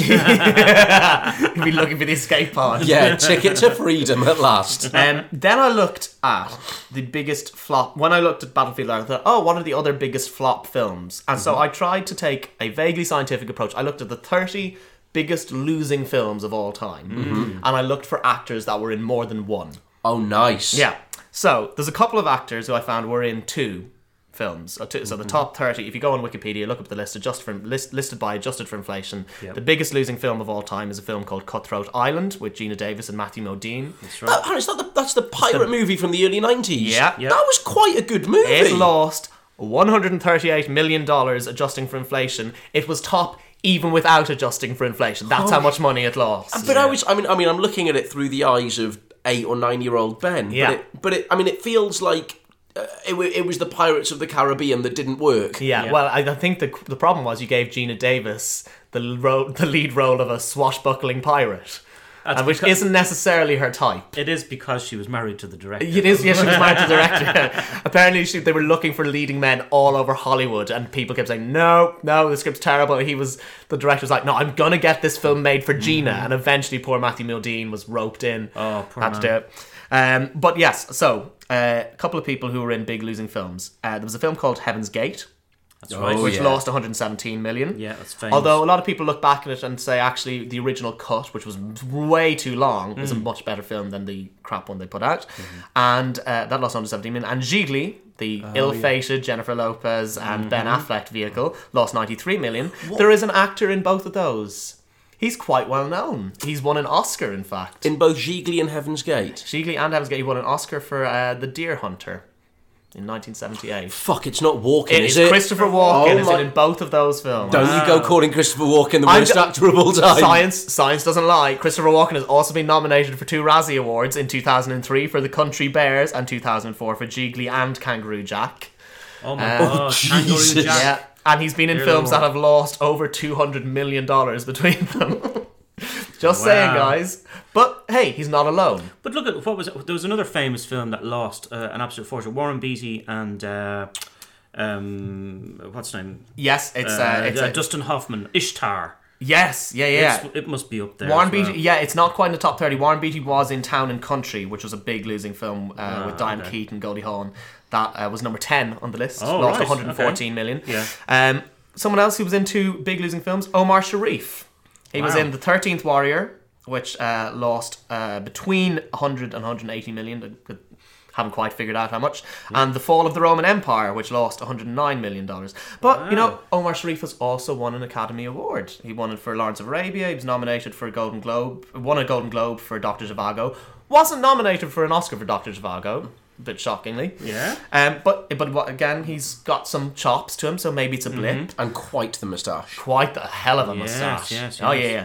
You'd be looking for the escape pod. Yeah, ticket to freedom at last. Um, then I looked at the biggest flop. When I looked at Battlefield, I thought, oh, what are the other biggest flop films? And so I tried to take a vaguely scientific approach. I looked at the thirty biggest losing films of all time, and I looked for actors that were in more than one. Oh, nice. Yeah. So there's a couple of actors who I found were in two films. So, two, so the top thirty, if you go on Wikipedia, look up the list, adjust for, list, listed by adjusted for inflation. Yep. The biggest losing film of all time is a film called Cutthroat Island with Gina Davis and Matthew Modine. That's That, right. is that the, that's the pirate movie from the early nineties. Yeah. Yeah. That was quite a good movie. It lost one hundred thirty-eight million dollars adjusting for inflation. It was top even without adjusting for inflation. That's how much money it lost. But I was, I mean, I mean, I'm looking at it through the eyes of eight or nine year old Ben. Yeah. But it, but it, I mean, it feels like uh, it, wa- it was the Pirates of the Caribbean that didn't work. Yeah, Yeah. well, I, I think the the problem was you gave Gina Davis the ro- the lead role of a swashbuckling pirate, That's uh, which because- isn't necessarily her type. It is because she was married to the director. It is, yeah, she was married to the director. Apparently, she, they were looking for leading men all over Hollywood, and people kept saying, "No, no, the script's terrible." He was, the director was like, "No, I'm gonna get this film made for Gina," and eventually, poor Matthew Modine was roped in. Oh, poor had man. to do it. Um, but yes, so uh, a couple of people who were in big losing films. Uh, there was a film called Heaven's Gate, That's Oh, right. which yeah. lost one hundred seventeen million. Yeah, that's famous. Although a lot of people look back at it and say actually the original cut, which was way too long, is a much better film than the crap one they put out. And uh, that lost one hundred seventeen million. And Gigli, the ill-fated Jennifer Lopez and Ben Affleck vehicle, lost ninety-three million. There is an actor in both of those. He's quite well known. He's won an Oscar, in fact. In both Gigli and Heaven's Gate. Gigli and Heaven's Gate, he won an Oscar for uh, The Deer Hunter in nineteen seventy-eight. Fuck, it's not Walken, It is is it? Christopher Walken. Oh is my- in both of those films. Don't you go calling Christopher Walken the I'm worst go- actor of all time. Science, science doesn't lie. Christopher Walken has also been nominated for two Razzie Awards in two thousand three for The Country Bears and two thousand four for Gigli and Kangaroo Jack. Oh my Uh, god, Jesus. Kangaroo Jack. Yeah, and he's been in Dear films Lord. that have lost over two hundred million dollars between them. Just saying, Wow. guys. But hey, he's not alone. But look at what was it? There was another famous film that lost uh, an absolute fortune. Warren Beatty and uh, um, what's his name? Yes, it's Uh, uh, it's uh, a- Dustin Hoffman. Ishtar. yes, yeah, yeah. It's- it must be up there. Warren as well. Beatty, yeah, it's not quite in the top thirty. Warren Beatty was in Town and Country, which was a big losing film uh, with Diane okay. Keaton, Goldie Hawn. That uh, was number ten on the list. Oh, lost right, one hundred fourteen okay. million. Yeah. Um, someone else who was in two big losing films, Omar Sharif. He was Wow. in The thirteenth Warrior which uh, lost uh, between one hundred and one hundred eighty million. Haven't quite figured out how much. Yeah. And The Fall of the Roman Empire, which lost one hundred nine million dollars. But, wow. you know, Omar Sharif has also won an Academy Award. He won it for Lawrence of Arabia. He was nominated for a Golden Globe. Won a Golden Globe for Doctor Zhivago. Wasn't nominated for an Oscar for Doctor Zhivago. A bit shockingly. Yeah. Um, but, but again, he's got some chops to him, so maybe it's a blip. Mm-hmm. And quite the moustache. Quite the hell of a yes, moustache. Yes, yes. Oh, yeah, yeah.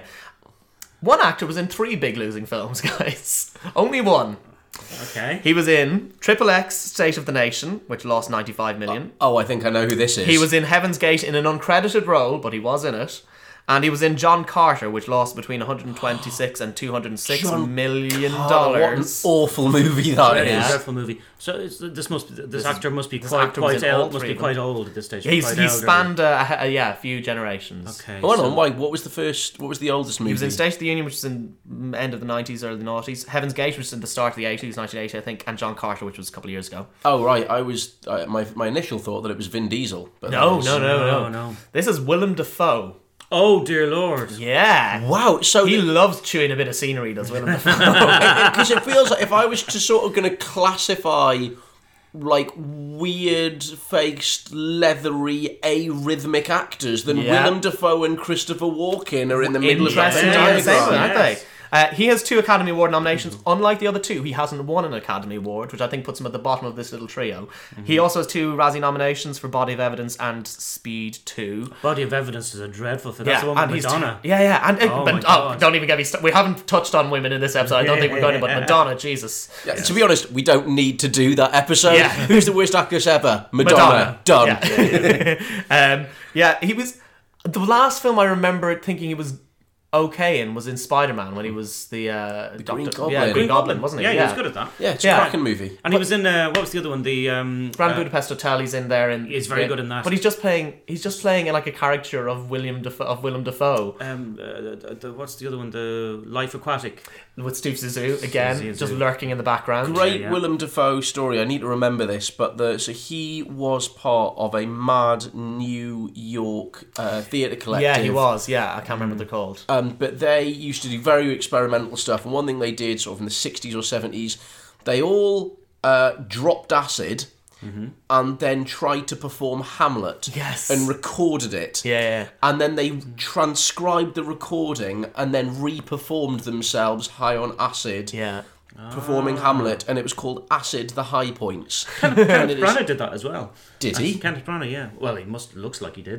One actor was in three big losing films, guys. Only one. Okay. He was in Triple X State of the Nation, which lost ninety-five million. Oh, I think I know who this is. He was in Heaven's Gate in an uncredited role, but he was in it. And he was in John Carter, which lost between one hundred twenty-six and two hundred six John million Carter, dollars. what an awful movie that Dreadful, is. dreadful movie. So it's, this must be, this, This actor is- must be this quite actor was quite in all old. Must three be of them. quite old at this stage. He's quite he's elderly. spanned uh, a, a, yeah a few generations. Okay. Oh, hold so- on, why? What was the first? What was the oldest movie? He was in State of the Union, which was in mm, end of the nineties, early noughties. Heaven's Gate, which was in the start of the eighties, nineteen eighty, I think, and John Carter, which was a couple of years ago. Oh right, I was uh, my my initial thought that it was Vin Diesel. But that No, was- no, no, no, No, no. This is Willem Dafoe. Oh dear Lord. Yeah. Wow, so He the- loves chewing a bit of scenery, does Willem Dafoe? because it feels like if I was to sort of going to classify like weird faced leathery arrhythmic actors, then Yeah. Willem Dafoe and Christopher Walken are in the middle of that Interesting. Venn Yeah, the same diagram. one, aren't Yes. they? Uh, he has two Academy Award nominations. Unlike the other two, he hasn't won an Academy Award, which I think puts him at the bottom of this little trio. Mm-hmm. He also has two Razzie nominations for Body of Evidence and Speed two. Body of Evidence is a dreadful film. That's Yeah, the one and with he's Madonna. yeah, yeah, and Oh but, my oh, God. don't even get me. St- we haven't touched on women in this episode. I don't think we're going to, but Madonna, Jesus. Yeah, to be honest, we don't need to do that episode. Yeah. Who's the worst actress ever? Madonna. Done. Yeah, yeah, yeah. um, yeah, he was the last film I remember thinking he was okay in was in Spider-Man when he was the, uh, the Green Doctor, Goblin. yeah, Green, Green Goblin, wasn't he? Yeah, he was good at that. Yeah, it's Yeah. a cracking movie. And he was in uh, what was the other one? The um, Grand uh, Budapest Hotel. He's in there, and He's very good in that. But he's just playing. He's just playing like a caricature of William Defoe, of Willem Dafoe um, uh, the, the, what's the other one? The Life Aquatic. with Steve Zissou again, Zissou. just lurking in the background. Great yeah. Willem Dafoe story. I need to remember this, but the so he was part of a mad New York uh, theatre collective. Yeah, he was. Yeah, I can't remember what they're called. Um, but they used to do very experimental stuff, and one thing they did, sort of in the sixties or seventies, they all uh, dropped acid Mm-hmm. and then tried to perform Hamlet. Yes. And recorded it. Yeah, yeah. And then they transcribed the recording and then re-performed themselves high on acid. Yeah. Performing Hamlet, and it was called Acid the High Points. Kenneth And it is- Branagh did that as well. Did he? Actually, Kenneth Branagh, yeah. Well, he must looks like he did.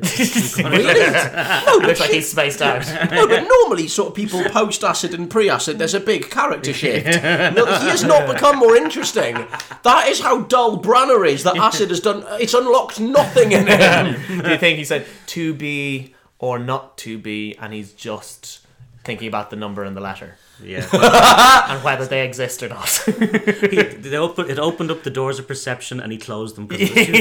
Really? Looks like he's spaced out. No, but normally, sort of people post acid and pre acid, there's a big character shift. No, he has not become more interesting. That is how dull Branagh is. That acid has done. It's unlocked nothing in him. Do you think he said to be or not to be, and he's just thinking about the number and the letter yeah. and whether they exist or not? He, they opened, it opened up the doors of perception and he closed them. 'cause it was too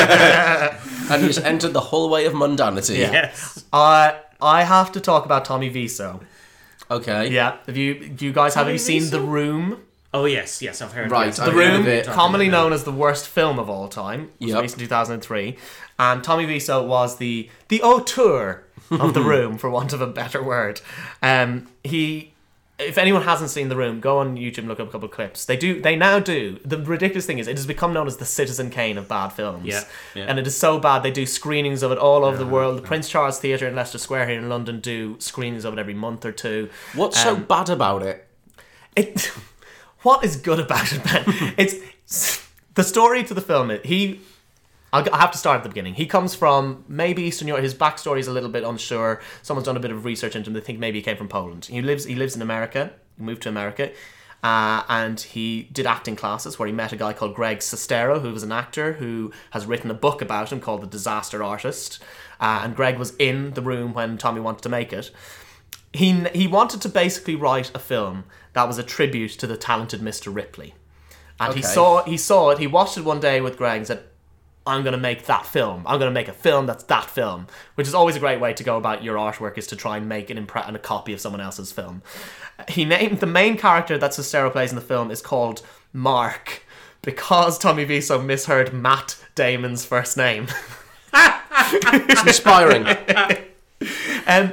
And he's entered the hallway of mundanity. Yeah. Yes. I I have to talk about Tommy Wiseau. Okay. Yeah, have you do you guys have Tommy you seen Wiseau? The Room? Oh yes, yes, I've heard. Right, yes, The I've The heard heard Room, of it. commonly about known as the worst film of all time, was Yep. released in two thousand three, and Tommy Wiseau was the the auteur of The Room, for want of a better word. Um, he, if anyone hasn't seen The Room, go on YouTube and look up a couple of clips. They do, they now do. The ridiculous thing is, it has become known as the Citizen Kane of bad films. Yeah, yeah. And it is so bad. They do screenings of it all over the world. The Prince Charles Theatre in Leicester Square here in London do screenings of it every month or two. What's so Um, bad about it? It, what is good about it, Ben? It's the story to the film. He, I'll, I have to start at the beginning. He comes from maybe Eastern Europe. His backstory is a little bit unsure. Someone's done a bit of research into him. They think maybe he came from Poland. He lives. He lives in America. He moved to America, uh, and he did acting classes where he met a guy called Greg Sestero, who was an actor who has written a book about him called The Disaster Artist. Uh, and Greg was in the room when Tommy wanted to make it. He he wanted to basically write a film that was a tribute to the talented Mister Ripley. And he Okay. saw he saw it, he watched it one day with Greg and said, I'm going to make that film. I'm going to make a film that's that film. Which is always a great way to go about your artwork, is to try and make an impre- and a copy of someone else's film. He named, the main character that Sestero plays in the film is called Mark, because Tommy Wiseau misheard Matt Damon's first name. It's inspiring. Um,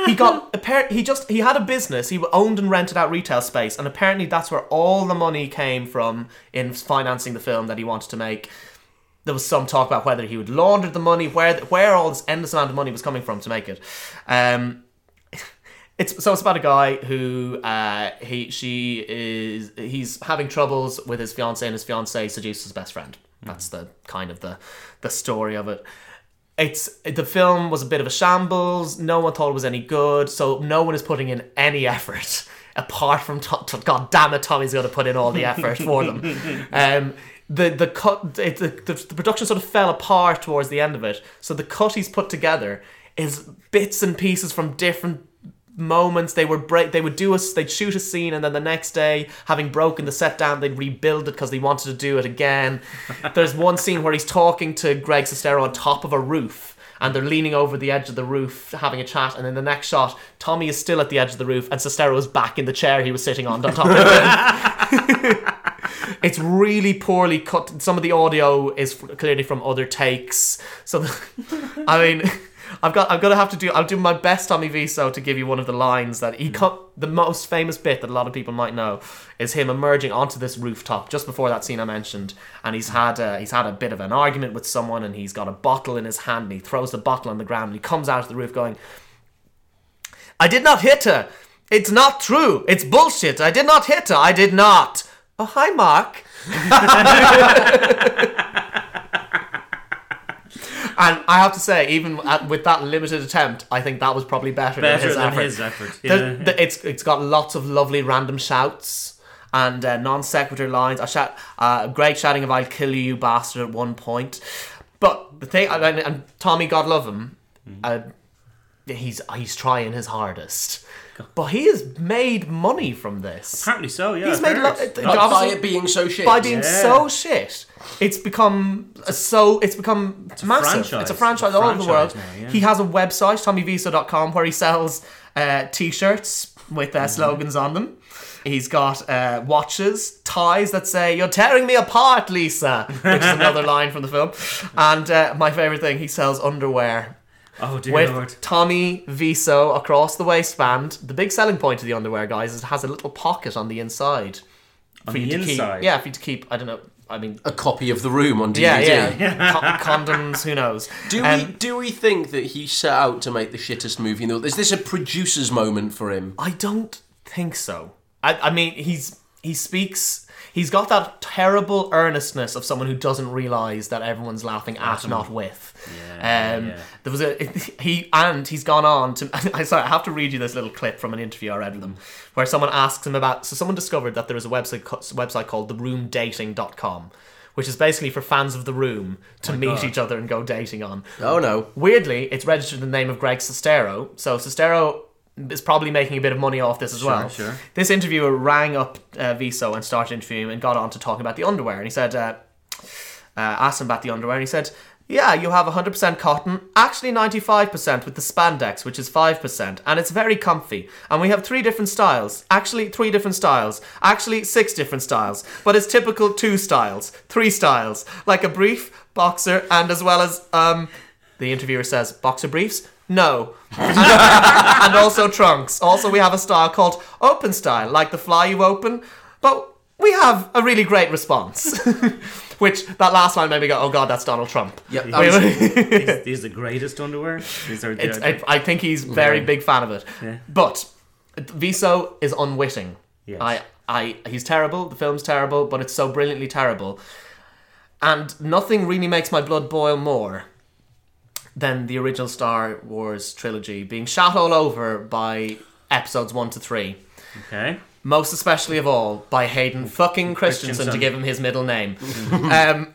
he got appar- he just he had a business. He owned and rented out retail space, and apparently that's where all the money came from in financing the film that he wanted to make. There was some talk about whether he would launder the money, where where all this endless amount of money was coming from to make it. Um, it's so it's about a guy who uh, he she is he's having troubles with his fiancée, and his fiancée seduces his best friend. That's the kind of the the story of it. It's the film was a bit of a shambles. No one thought it was any good, so no one is putting in any effort apart from Tom. God damn it, Tommy's going to put in all the effort for them. Um, the the cut it, the, the the production sort of fell apart towards the end of it. So the cut he's put together is bits and pieces from different moments. They would break. They would do a. They'd shoot a scene, and then the next day, having broken the set down, they'd rebuild it because they wanted to do it again. There's one scene where he's talking to Greg Sestero on top of a roof, and they're leaning over the edge of the roof having a chat. And in the next shot, Tommy is still at the edge of the roof, and Sestero is back in the chair he was sitting on on top of it. It's really poorly cut. Some of the audio is clearly from other takes. So, the, I mean. I've got. I'm gonna have to do. I'll do my best, Tommy Wiseau, to give you one of the lines that he cut. The most famous bit that a lot of people might know is him emerging onto this rooftop just before that scene I mentioned, and he's had a, he's had a bit of an argument with someone, and he's got a bottle in his hand, and he throws the bottle on the ground, and he comes out of the roof going, "I did not hit her. It's not true. It's bullshit. I did not hit her. I did not. Oh, hi, Mark." And I have to say, even at, with that limited attempt, I think that was probably better, better than his than effort. his effort. Yeah. The, the, it's it's got lots of lovely random shouts and uh, non sequitur lines. I shout, uh, Greg shouting of "I'll kill you, you bastard" at one point. But the thing, and, and Tommy, God love him, mm. uh, he's he's trying his hardest. But he has made money from this. Apparently so, yeah. He's made lo- uh, by it being so shit. By being yeah. so shit, it's become a so it's become it's massive. Franchise. It's a franchise it's a all over the world. now, yeah. He has a website, tommy wiseau dot com, where he sells uh, t-shirts with uh, mm-hmm. slogans on them. He's got uh, watches, ties that say "You're tearing me apart, Lisa," which is another line from the film. And uh, my favourite thing, he sells underwear. Oh dear with Lord. Tommy Wiseau across the waistband. The big selling point of the underwear, guys, is it has a little pocket on the inside. On for the you to inside? Keep, yeah, for you to keep, I don't know, I mean... a copy of The Room on D V D. Yeah, yeah. Con- condoms, who knows. Do um, we do we think that he set out to make the shittest movie in the world? Is this a producer's moment for him? I don't think so. I, I mean, he's he speaks... He's got that terrible earnestness of someone who doesn't realise that everyone's laughing at, not with. Yeah, um, yeah. There was a he and he's gone on to. I sorry, I have to read you this little clip from an interview I read with him, where someone asks him about. So someone discovered that there is a website website called the room dating dot com, which is basically for fans of The Room to My meet God. each other and go dating on. Oh no! Weirdly, it's registered in the name of Greg Sestero. So Sestero is probably making a bit of money off this as Sure, well. sure. This interviewer rang up uh, Wiseau and started interviewing him and got on to talking about the underwear. And he said, uh, uh, asked him about the underwear, and he said, "Yeah, you have one hundred percent cotton, actually ninety-five percent with the spandex, which is five percent, and it's very comfy. And we have three different styles, actually three different styles, actually six different styles, but it's typical two styles, three styles, like a brief, boxer, and as well as, um, the interviewer says, boxer briefs? No. and, and also trunks. Also, we have a style called open style, like the fly you open, but we have a really great response." Which, that last line made me go, oh god, that's Donald Trump. Yep. these, these are the greatest underwear. These are. It's, I, I think he's a very big fan of it. Yeah. But Wiseau is unwitting. Yes. I, I, he's terrible. The film's terrible, but it's so brilliantly terrible. And nothing really makes my blood boil more than the original Star Wars trilogy being shot all over by episodes one to three. Okay. Most especially of all by Hayden fucking Christensen, Christensen. to give him his middle name. um,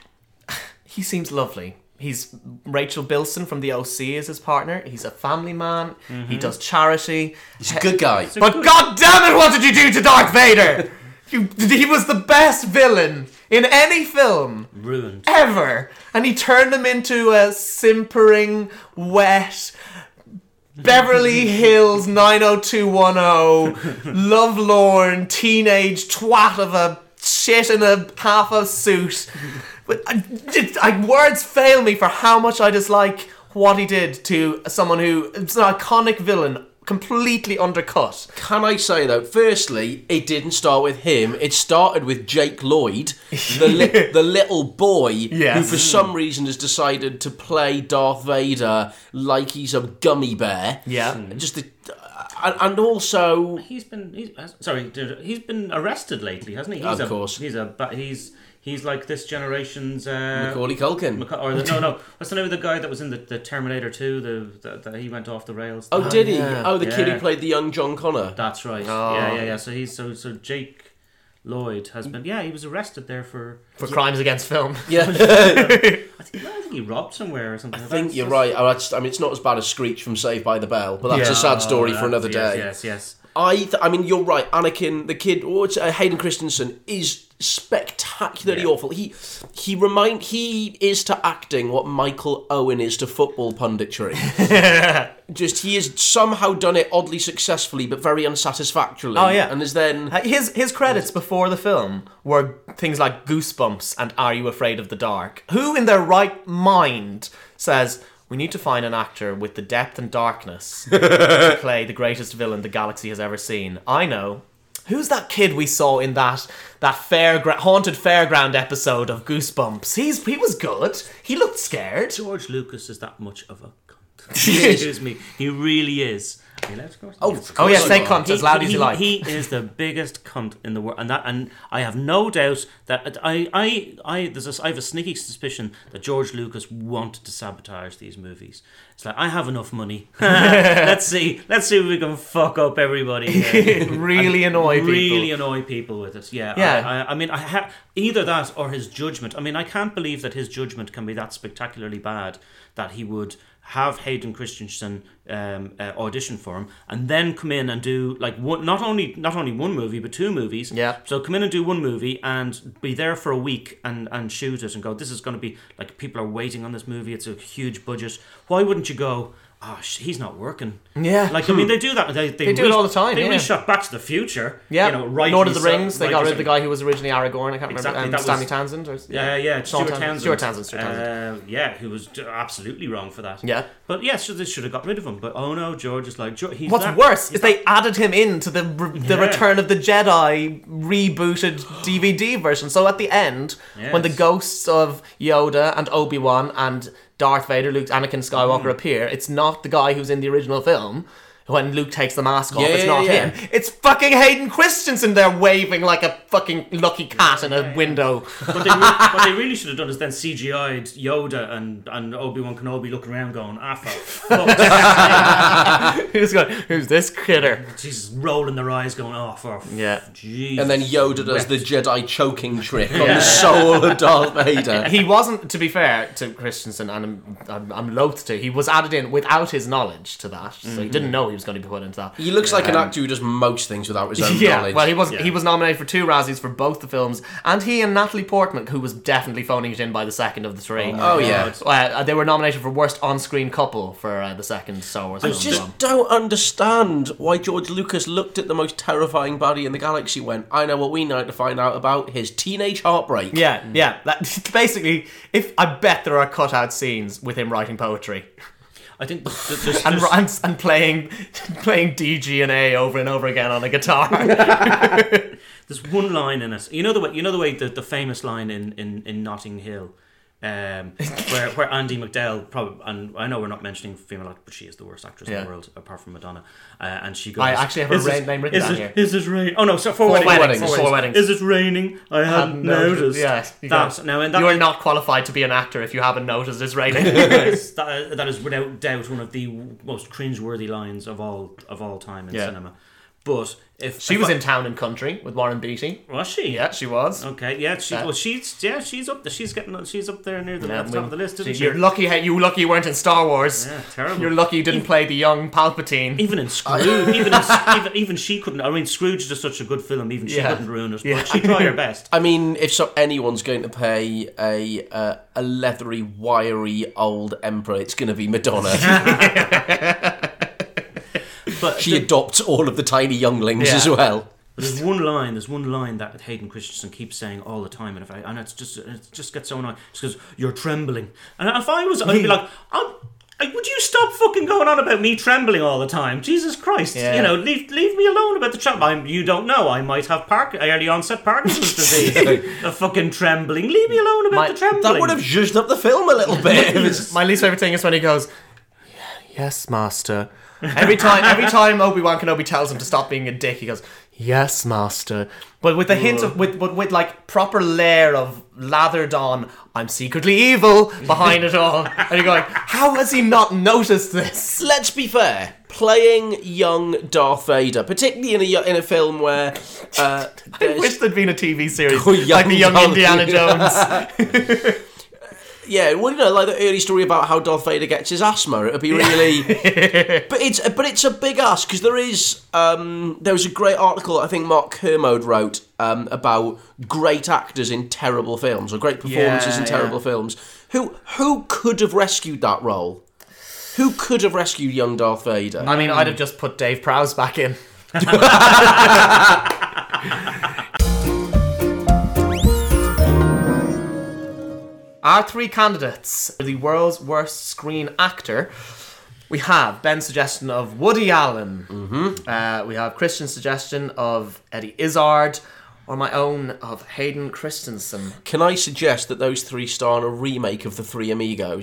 he seems lovely. He's Rachel Bilson from The O C is his partner. He's a family man. Mm-hmm. He does charity. He's a good guy. But good- god damn it, what did you do to Darth Vader? You, he was the best villain in any film Ruined. ever, and he turned him into a simpering, wet Beverly Hills nine oh two one oh lovelorn teenage twat of a shit in a half a suit. But I, I, words fail me for how much I dislike what he did to someone who is an iconic villain, completely undercut. Can I say though, firstly, it didn't start with him. It started with Jake Lloyd, the li- the little boy Yes. who for some reason has decided to play Darth Vader like he's a gummy bear. Yeah. Just the, and, and also He's been he's, sorry. He's been arrested lately, hasn't he? He's Of a, course. He's a but he's he's like this generation's uh, Macaulay Culkin. Maca- or the, no no what's the name of the guy that was in the, the Terminator two? The, the, the he went off the rails. Oh, did he? yeah. Oh, the kid Yeah. who played the young John Connor. That's right. Oh. Yeah, yeah, yeah. So he's so so Jake Lloyd has been yeah he was arrested there for For crimes against film. Yeah. I think, I think he robbed somewhere or something. I think you're right. Oh, that's, I mean, it's not as bad as Screech from Saved by the Bell, but that's Yeah. a sad story for Oh, another yes, day. Yes, yes. I, th- I mean, you're right. Anakin, the kid, oh, it's, uh, Hayden Christensen is spectacularly Yeah. awful. He, he remind, he is to acting what Michael Owen is to football punditry. Just he has somehow done it oddly successfully, but very unsatisfactorily. Oh, yeah. and is then Uh, His his credits before the film were things like Goosebumps and Are You Afraid of the Dark? Who in their right mind says, we need to find an actor with the depth and darkness to play the greatest villain the galaxy has ever seen? I know. Who's that kid we saw in that that fairgra- haunted fairground episode of Goosebumps? He's he was good. He looked scared. George Lucas is that much of a cunt. He is. Excuse me. He really is. Are you allowed to go? Oh, Yes. Oh yeah, course say you are. cunt as loud as he, you like. He is the biggest cunt in the world, and that, and I have no doubt that I, I, I, there's a, I have a sneaky suspicion that George Lucas wanted to sabotage these movies. It's like I have enough money. let's see, let's see if we can fuck up everybody. here. really annoy people. Really annoy people with it. Yeah. Yeah. I, I, I mean, I ha- either that or his judgment. I mean, I can't believe that his judgment can be that spectacularly bad that he would have Hayden Christensen um, uh, audition for him, and then come in and do like one, not only not only one movie but two movies. Yeah. So come in and do one movie and be there for a week and, and shoot it and go. This is going to be like people are waiting on this movie. It's a huge budget. Why wouldn't you go? Oh, sh- he's not working. Yeah. Like I mean, they do that. They, they, They do it all the time, They yeah. reshot Back to the Future. Yeah, You know, rightly Lord of the so- Rings. They got rightly rid of the so. guy who was originally Aragorn. I can't Exactly, remember. Um, that Stanley was- Townsend. Or, Yeah, yeah, Sean Stuart Townsend. Townsend. Stuart Townsend. Stuart Townsend. Uh, yeah, who was d- absolutely wrong for that. Yeah. But yeah, so they should have got rid of him. But oh no, George is like, George, he's What's that- worse he's is they added him into the re- the Yeah. Return of the Jedi rebooted D V D version. So at the end, when the Yes. ghosts of Yoda and Obi-Wan and Darth Vader, Luke, Anakin Skywalker Mm. appear, it's not the guy who's in the original film. When Luke takes the mask off, Yeah, it's yeah, not yeah. him. It's fucking Hayden Christensen there waving like a fucking lucky cat in a window. What they, re- what they really should have done is then C G I'd Yoda and, and Obi-Wan Kenobi looking around going, ah, for fuck's sake." Who's going? Who's this critter? Jesus, rolling their eyes going, oh, for Yeah. Jesus. and then Yoda does Wept. the Jedi choking trick on the soul of Darth Vader. He wasn't, to be fair to Christensen, and I'm, I'm, I'm loath to, he was added in without his knowledge to that, so he didn't know he was going to be put into that. He looks like an actor who does most things without his own Yeah, knowledge. well, he was Yeah. he was nominated for two Razzies for both the films, and he and Natalie Portman, who was definitely phoning it in by the second of the three. Oh, yeah. Uh, they were nominated for worst on-screen couple for uh, the second Star Wars I film. just so. don't understand why George Lucas looked at the most terrifying baddie in the galaxy and went, I know what we need to find out about his teenage heartbreak. Yeah, yeah. That, basically, if I bet there are cutout scenes with him writing poetry I think th- th- there's, and there's- and, and playing playing D, G, and A over and over again on a guitar. There's one line in it. You know the way. You know the way. The, the famous line in, in, in Notting Hill, um, where where Andy McDowell probably. And I know we're not mentioning female actress, but she is the worst actress in Yeah. the world apart from Madonna. Uh, and she goes. I actually have her "Is ra- it- name written is down it, here." Is it raining? Oh no! So four, Four weddings. weddings, Four four weddings. weddings. Is it raining? I hadn't noticed. Yeah, you That's can't. now. And that You are not qualified to be an actor if you haven't noticed it's raining. that, is, that, that is without doubt one of the most cringeworthy lines of all of all time in Yeah. cinema. But if She if was I- in Town and Country with Warren Beatty. was she? Yeah, she was. Okay, yeah, she Yeah. well, she's yeah, she's up there. She's getting she's up there near the, Yeah, at the top of the list, isn't she? You're lucky. Hey, you lucky you weren't in Star Wars. Yeah, terrible. You're lucky you didn't play the young Palpatine. Even in Scrooge, even, in, even even she couldn't. I mean, Scrooge is such a good film. Even she Yeah. couldn't ruin it. Yeah. But she tried her best. I mean, if so, anyone's going to play a uh, a leathery, wiry old emperor, it's going to be Madonna. But She the- adopts all of the tiny younglings Yeah. as well. But there's one line, there's one line that Hayden Christensen keeps saying all the time, and if I, and it's just, it just gets so annoying. It's because you're trembling, and if I was, I'd be like, I'm, Would you stop fucking going on about me trembling all the time? Jesus Christ! Yeah. You know, leave leave me alone about the trembling. You don't know. I might have Park early onset Parkinson's disease. The fucking trembling. Leave me alone about My- the trembling. That would have zhuzhed up the film a little bit. It was- My least favorite thing is when he goes, "Yes, master." Every time, every time Obi-Wan Kenobi tells him to stop being a dick, he goes, "Yes, master." But with a hint of, with, with, with like proper layer of lathered on, "I'm secretly evil" behind it all. And you're going, how has he not noticed this? Let's be fair. Playing young Darth Vader, particularly in a yo- in a film where uh, I there's- wish there'd been a T V series Oh, young like the young Darth Indiana Vader. Jones. yeah, well, you know, like the early story about how Darth Vader gets his asthma. It'd be really, but it's but it's a big ask because there is um, there was a great article I think Mark Kermode wrote um, about great actors in terrible films or great performances Yeah, in terrible yeah. films. Who who could have rescued that role? Who could have rescued young Darth Vader? I mean, I'd have just put Dave Prowse back in. Our three candidates for the world's worst screen actor. We have Ben's suggestion of Woody Allen. Mm-hmm. Uh, we have Christian's suggestion of Eddie Izzard, or my own of Hayden Christensen. Can I suggest that those three star in a remake of The Three Amigos?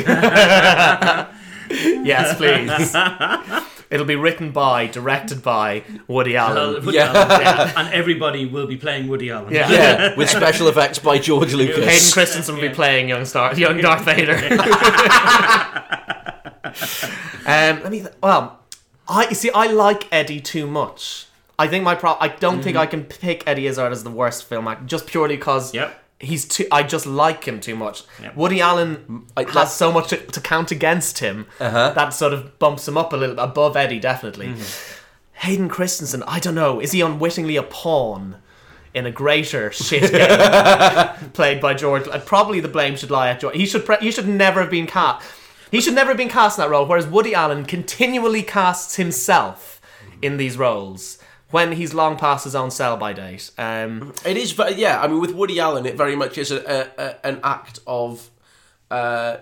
Yes, please. It'll be written by, directed by Woody Uh, Allen. Woody Yeah. Allen, yeah. And everybody will be playing Woody Allen. Yeah. yeah, with special effects by George Lucas. Hayden Christensen will be playing young star, young Darth Vader. um, let me. Th- well, I you see. I like Eddie too much. I think my pro. I don't think I can pick Eddie Izzard as the worst film actor just purely because Yep. he's too. I just like him too much. Yep. Woody Allen I- has that- so much to, to count against him that sort of bumps him up a little above Eddie. Definitely. Hayden Christensen. I don't know. Is he unwittingly a pawn in a greater shit game played by George? Uh, probably the blame should lie at George. He should. Pre- he should never have been cast. He should never have been cast in that role. Whereas Woody Allen continually casts himself in these roles when he's long past his own sell-by date. Um, It is, ve- yeah. I mean, with Woody Allen, it very much is a, a, a, an act of uh,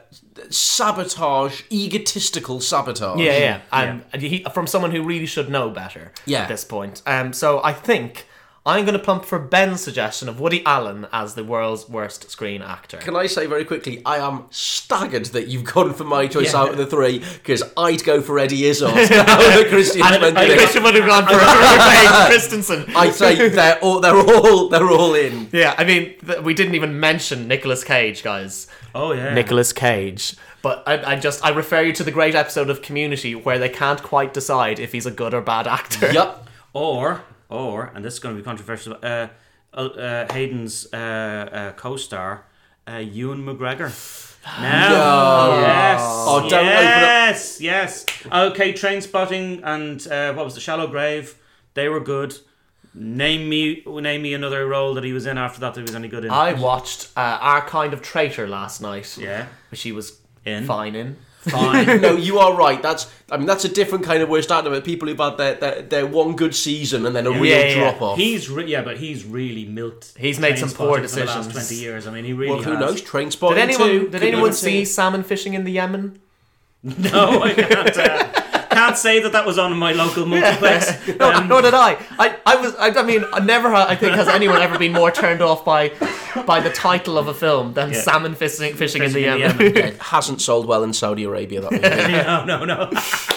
sabotage, egotistical sabotage. yeah, yeah. And and he, from someone who really should know better Yeah. at this point. Um, so I think I'm going to plump for Ben's suggestion of Woody Allen as the world's worst screen actor. Can I say very quickly, I am staggered that you've gone for my choice Yeah. out of the three, because I'd go for Eddie Izzard. Now that Christian's And, mentioned and it. Christian would have gone for Hayden Christensen. I'd say they're all, they're all, they're all in. Yeah, I mean, th- we didn't even mention Nicolas Cage, guys. Oh, yeah. Nicolas Cage. But I, I just, I refer you to the great episode of Community where they can't quite decide if he's a good or bad actor. Yup. Or, or, and this is going to be controversial, uh, uh, Hayden's uh, uh, co-star, uh, Ewan McGregor. Now, No. yes, Oh, don't open up- yes, yes. Okay, Train Spotting and uh, what was the Shallow Grave? They were good. Name me, name me another role that he was in after that that he was any good in. I watched uh, Our Kind of Traitor last night. Yeah. Which he was In. fine in. Fine. No, you are right. That's, I mean, that's a different kind of worst actor. But people who've had their, their, their one good season and then a real Yeah, yeah. drop off. He's re- yeah, but he's really milked. He's made some poor Trainspotting for the last decisions. twenty years. I mean, he really Well, who has. knows? Train Spotting Did anyone, too. did Could anyone be see too. salmon fishing in the Yemen? No, I can't. Uh, can't say that that was on my local multiplex. No, Um, nor did I. I, I was. I, I mean, I never. ha- I think has anyone ever been more turned off by, by the title of a film than Yeah. salmon fishing, fishing in the Fishing in the Yemen. Yemen. It hasn't sold well in Saudi Arabia. That movie. no, no, no.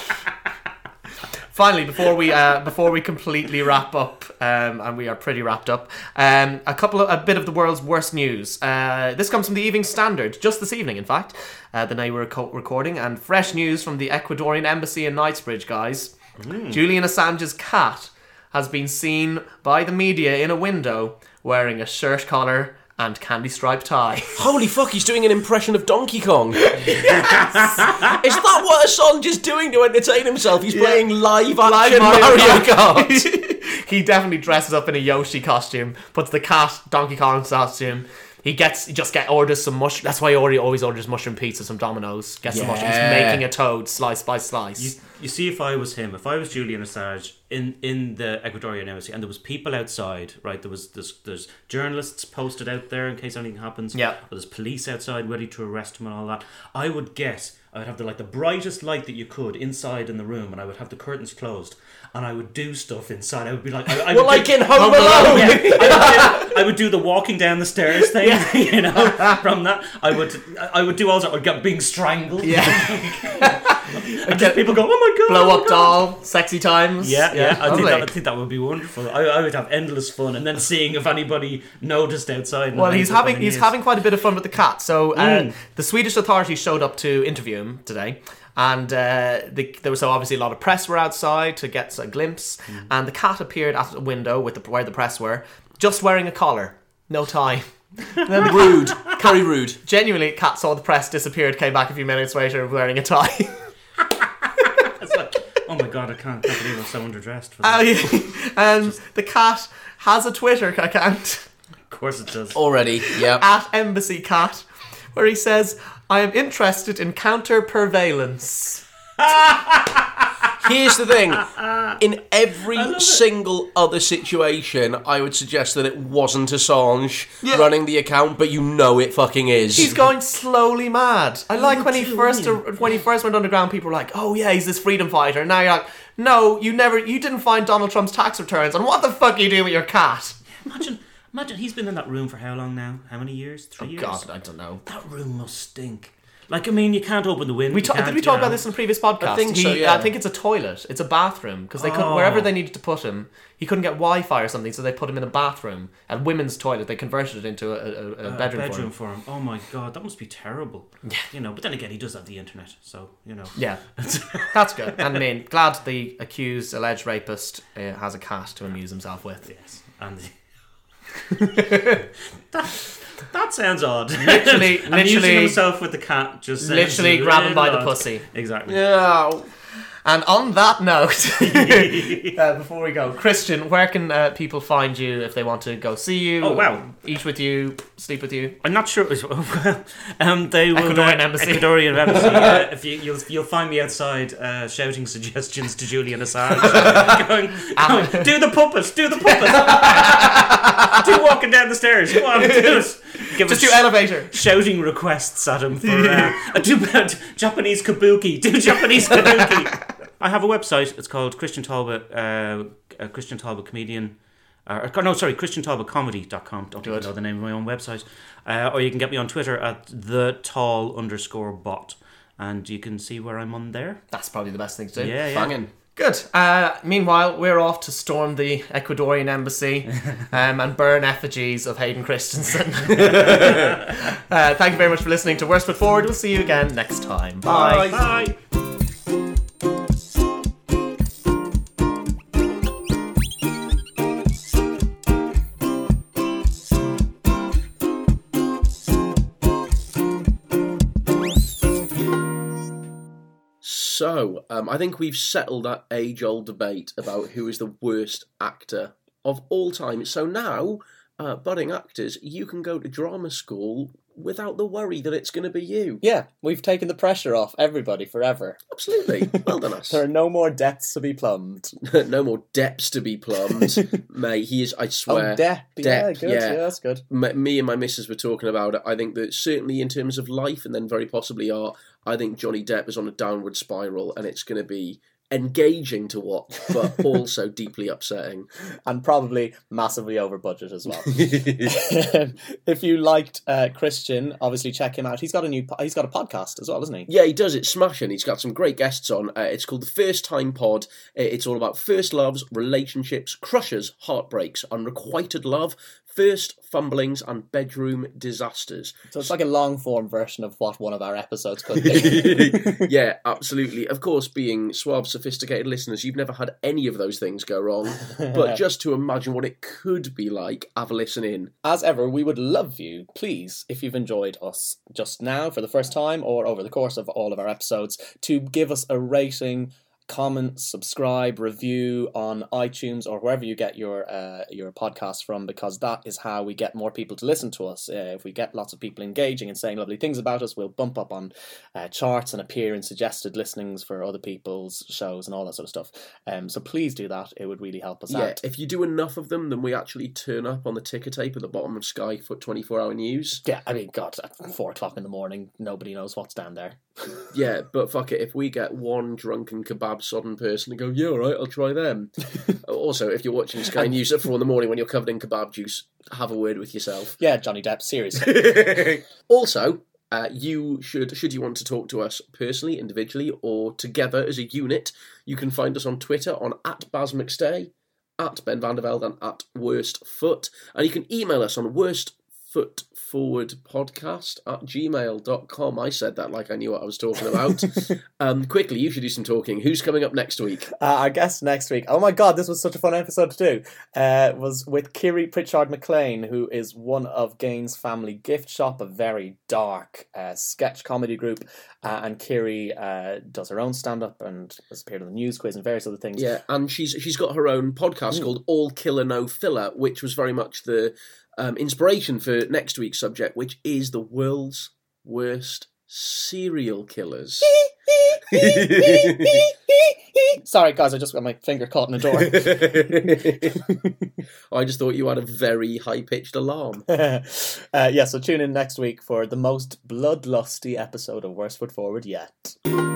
Finally, before we uh, before we completely wrap up, um, and we are pretty wrapped up, um, a couple of a bit of the world's worst news. Uh, this comes from the Evening Standard, just this evening, in fact, uh, the night we were co- recording, and fresh news from the Ecuadorian embassy in Knightsbridge, guys. Julian Assange's cat has been seen by the media in a window wearing a shirt collar and candy striped tie. Holy fuck, he's doing an impression of Donkey Kong. Is that what Assange is doing to entertain himself? He's playing live action Mario Mario Kart. He definitely dresses up in a Yoshi costume, puts the cat Donkey Kong costume, He gets, he just get orders some mush. That's why he already always orders mushroom pizza from Domino's. Gets some Yeah. mushroom. He's making a toad slice by slice. You, you see, if I was him, if I was Julian Assange in, in the Ecuadorian embassy, and there was people outside, right? There was there's, there's journalists posted out there in case anything happens. Yeah. Or there's police outside ready to arrest him and all that. I would guess I would have the like the brightest light that you could inside in the room, and I would have the curtains closed, and I would do stuff inside. I would be like, I, I Well, would like do, in Home Alone. Yeah, I, would do, I would do the walking down the stairs thing, you know. From that, I would I would do all that. I'd get being strangled. Yeah. And just people go, oh my god, Blow oh up my God. doll, sexy times. Yeah, yeah, I, think lovely. that, I think that would be wonderful. I, I would have endless fun, and then seeing if anybody noticed outside. and Well, then he's put them having in he's his- having quite a bit of fun with the cat. So uh, Mm. the Swedish authorities showed up to interview him today, and uh, the, there was so obviously a lot of press were outside to get a glimpse, Mm. and the cat appeared at a window with the, where the press were, just wearing a collar, no tie. Rude. Very rude. Genuinely, cat saw the press, disappeared, came back a few minutes later wearing a tie. It's like, oh my god, I can't, can't believe I'm so underdressed for that. Uh, yeah. And the cat has a Twitter account Of course it does. Already, yeah. at Embassy Cat, where he says, "I am interested in counter pervalence." Here's the thing. In every single other situation, I would suggest that it wasn't Assange Yeah. running the account, but you know it fucking is. He's going slowly mad. I like would when he too, first wouldn't when he first went underground. People were like, "Oh yeah, he's this freedom fighter." And now you're like, "No, you never, you didn't find Donald Trump's tax returns. And what the fuck are you doing with your cat?" Imagine, imagine he's been in that room for how long now? How many years? Three years? God, I don't know. That room must stink. Like, I mean, you can't open the window. We you ta- can't, did we you talk know. about this in a previous podcast? I think he, so, yeah. I think it's a toilet. It's a bathroom because they couldn't Oh. wherever they needed to put him. He couldn't get Wi-Fi or something, so they put him in a bathroom, a women's toilet. They converted it into a, a, a A bedroom, bedroom for him. for him. Oh my god, that must be terrible. Yeah. You know, but then again, he does have the internet, so, you know. Yeah, that's good. And I mean, glad the accused, alleged rapist uh, has a cat to amuse himself with. Yes. And the... that, that sounds odd. Literally, Amusing literally, himself with the cat just sounds literally a grab him by little the odd. pussy. Exactly. Yeah. And on that note, uh, before we go, Christian, where can uh, people find you if they want to go see you? Oh, wow. Eat with you, sleep with you. I'm not sure. Well, um, they will, Ecuadorian uh, embassy. Ecuadorian embassy. uh, if you, you'll you'll find me outside uh, shouting suggestions to Julian Assange, going, going, "Do the puppets, do the puppets, do walking down the stairs. Go on, do it." Give Just us do elevator. shouting requests at him for uh, uh, do uh, Japanese kabuki. Do Japanese kabuki. I have a website. It's called Christian Talbot. Uh, uh, Christian Talbot comedian. Uh, or, no, sorry, christian talbot comedy dot com. Don't even know the name of my own website. Uh, or you can get me on Twitter at the tall underscore bot, and you can see where I'm on there. That's probably the best thing to do. Yeah, yeah. Banging. Good. Uh, meanwhile, we're off to storm the Ecuadorian embassy um, and burn effigies of Hayden Christensen. uh, thank you very much for listening to Worst Foot Forward. We'll see you again next time. Bye. Bye. So, um, I think we've settled that age-old debate about who is the worst actor of all time. So now, uh, budding actors, you can go to drama school without the worry that it's going to be you. Yeah, we've taken the pressure off everybody forever. Absolutely. Well done, us. There are no more depths to be plumbed. No more depths to be plumbed. Mate, he is, I swear. Oh, depth. Yeah, Depth, good. yeah. Yeah. that's good. M- me and my missus were talking about it. I think that certainly in terms of life and then very possibly art, I think Johnny Depp is on a downward spiral and it's going to be engaging to watch, but also deeply upsetting. And probably massively over budget as well. If you liked uh, Christian, obviously check him out. He's got a new, po- he's got a podcast as well, isn't he? Yeah, he does it smashing. He's got some great guests on. Uh, it's called The First Time Pod. Uh, It's all about first loves, relationships, crushes, heartbreaks, unrequited love, first fumblings, and bedroom disasters. So it's like a long form version of what one of our episodes could be. Yeah, absolutely. Of course, being suave, sophisticated listeners, you've never had any of those things go wrong. But just to imagine what it could be like, have a listen in. As ever, we would love you, please, if you've enjoyed us just now for the first time or over the course of all of our episodes, to give us a rating comment, subscribe, review on iTunes or wherever you get your uh, your podcasts from, because that is how we get more people to listen to us. Uh, if we get lots of people engaging and saying lovely things about us, we'll bump up on uh, charts and appear in suggested listenings for other people's shows and all that sort of stuff. Um, so please do that. It would really help us Yeah, out. if you do enough of them, then we actually turn up on the ticker tape at the bottom of Sky for twenty-four hour news. Yeah, I mean, God, at four o'clock in the morning, nobody knows what's down there. Yeah, but fuck it, if we get one drunken kebab sodden person and go, yeah, all right, I'll try them. Also, if you're watching Sky News at four in the morning when you're covered in kebab juice, have a word with yourself. Yeah, Johnny Depp, seriously. Also, uh, you should, should you want to talk to us personally, individually, or together as a unit, you can find us on Twitter on at Baz McStay, at Ben Vandervelde, and at Worst Foot. And you can email us on worstfootforwardpodcast at gmail dot com. I said that like I knew what I was talking about. um, quickly, you should do some talking. Who's coming up next week? Uh, our guest next week, oh my God, this was such a fun episode to do, uh, was with Kiri Pritchard McLean, who is one of Gaines Family Gift Shop, a very dark uh, sketch comedy group. Uh, and Kiri uh, does her own stand-up and has appeared on the news quiz and various other things. Yeah, and she's she's got her own podcast mm. called All Killer No Filler, which was very much the um, inspiration for next week's subject, which is the world's worst serial killers. Sorry, guys, I just got my finger caught in a door. I just thought you had a very high-pitched alarm. uh, yeah, so tune in next week for the most bloodlusty episode of Worst Foot Forward yet.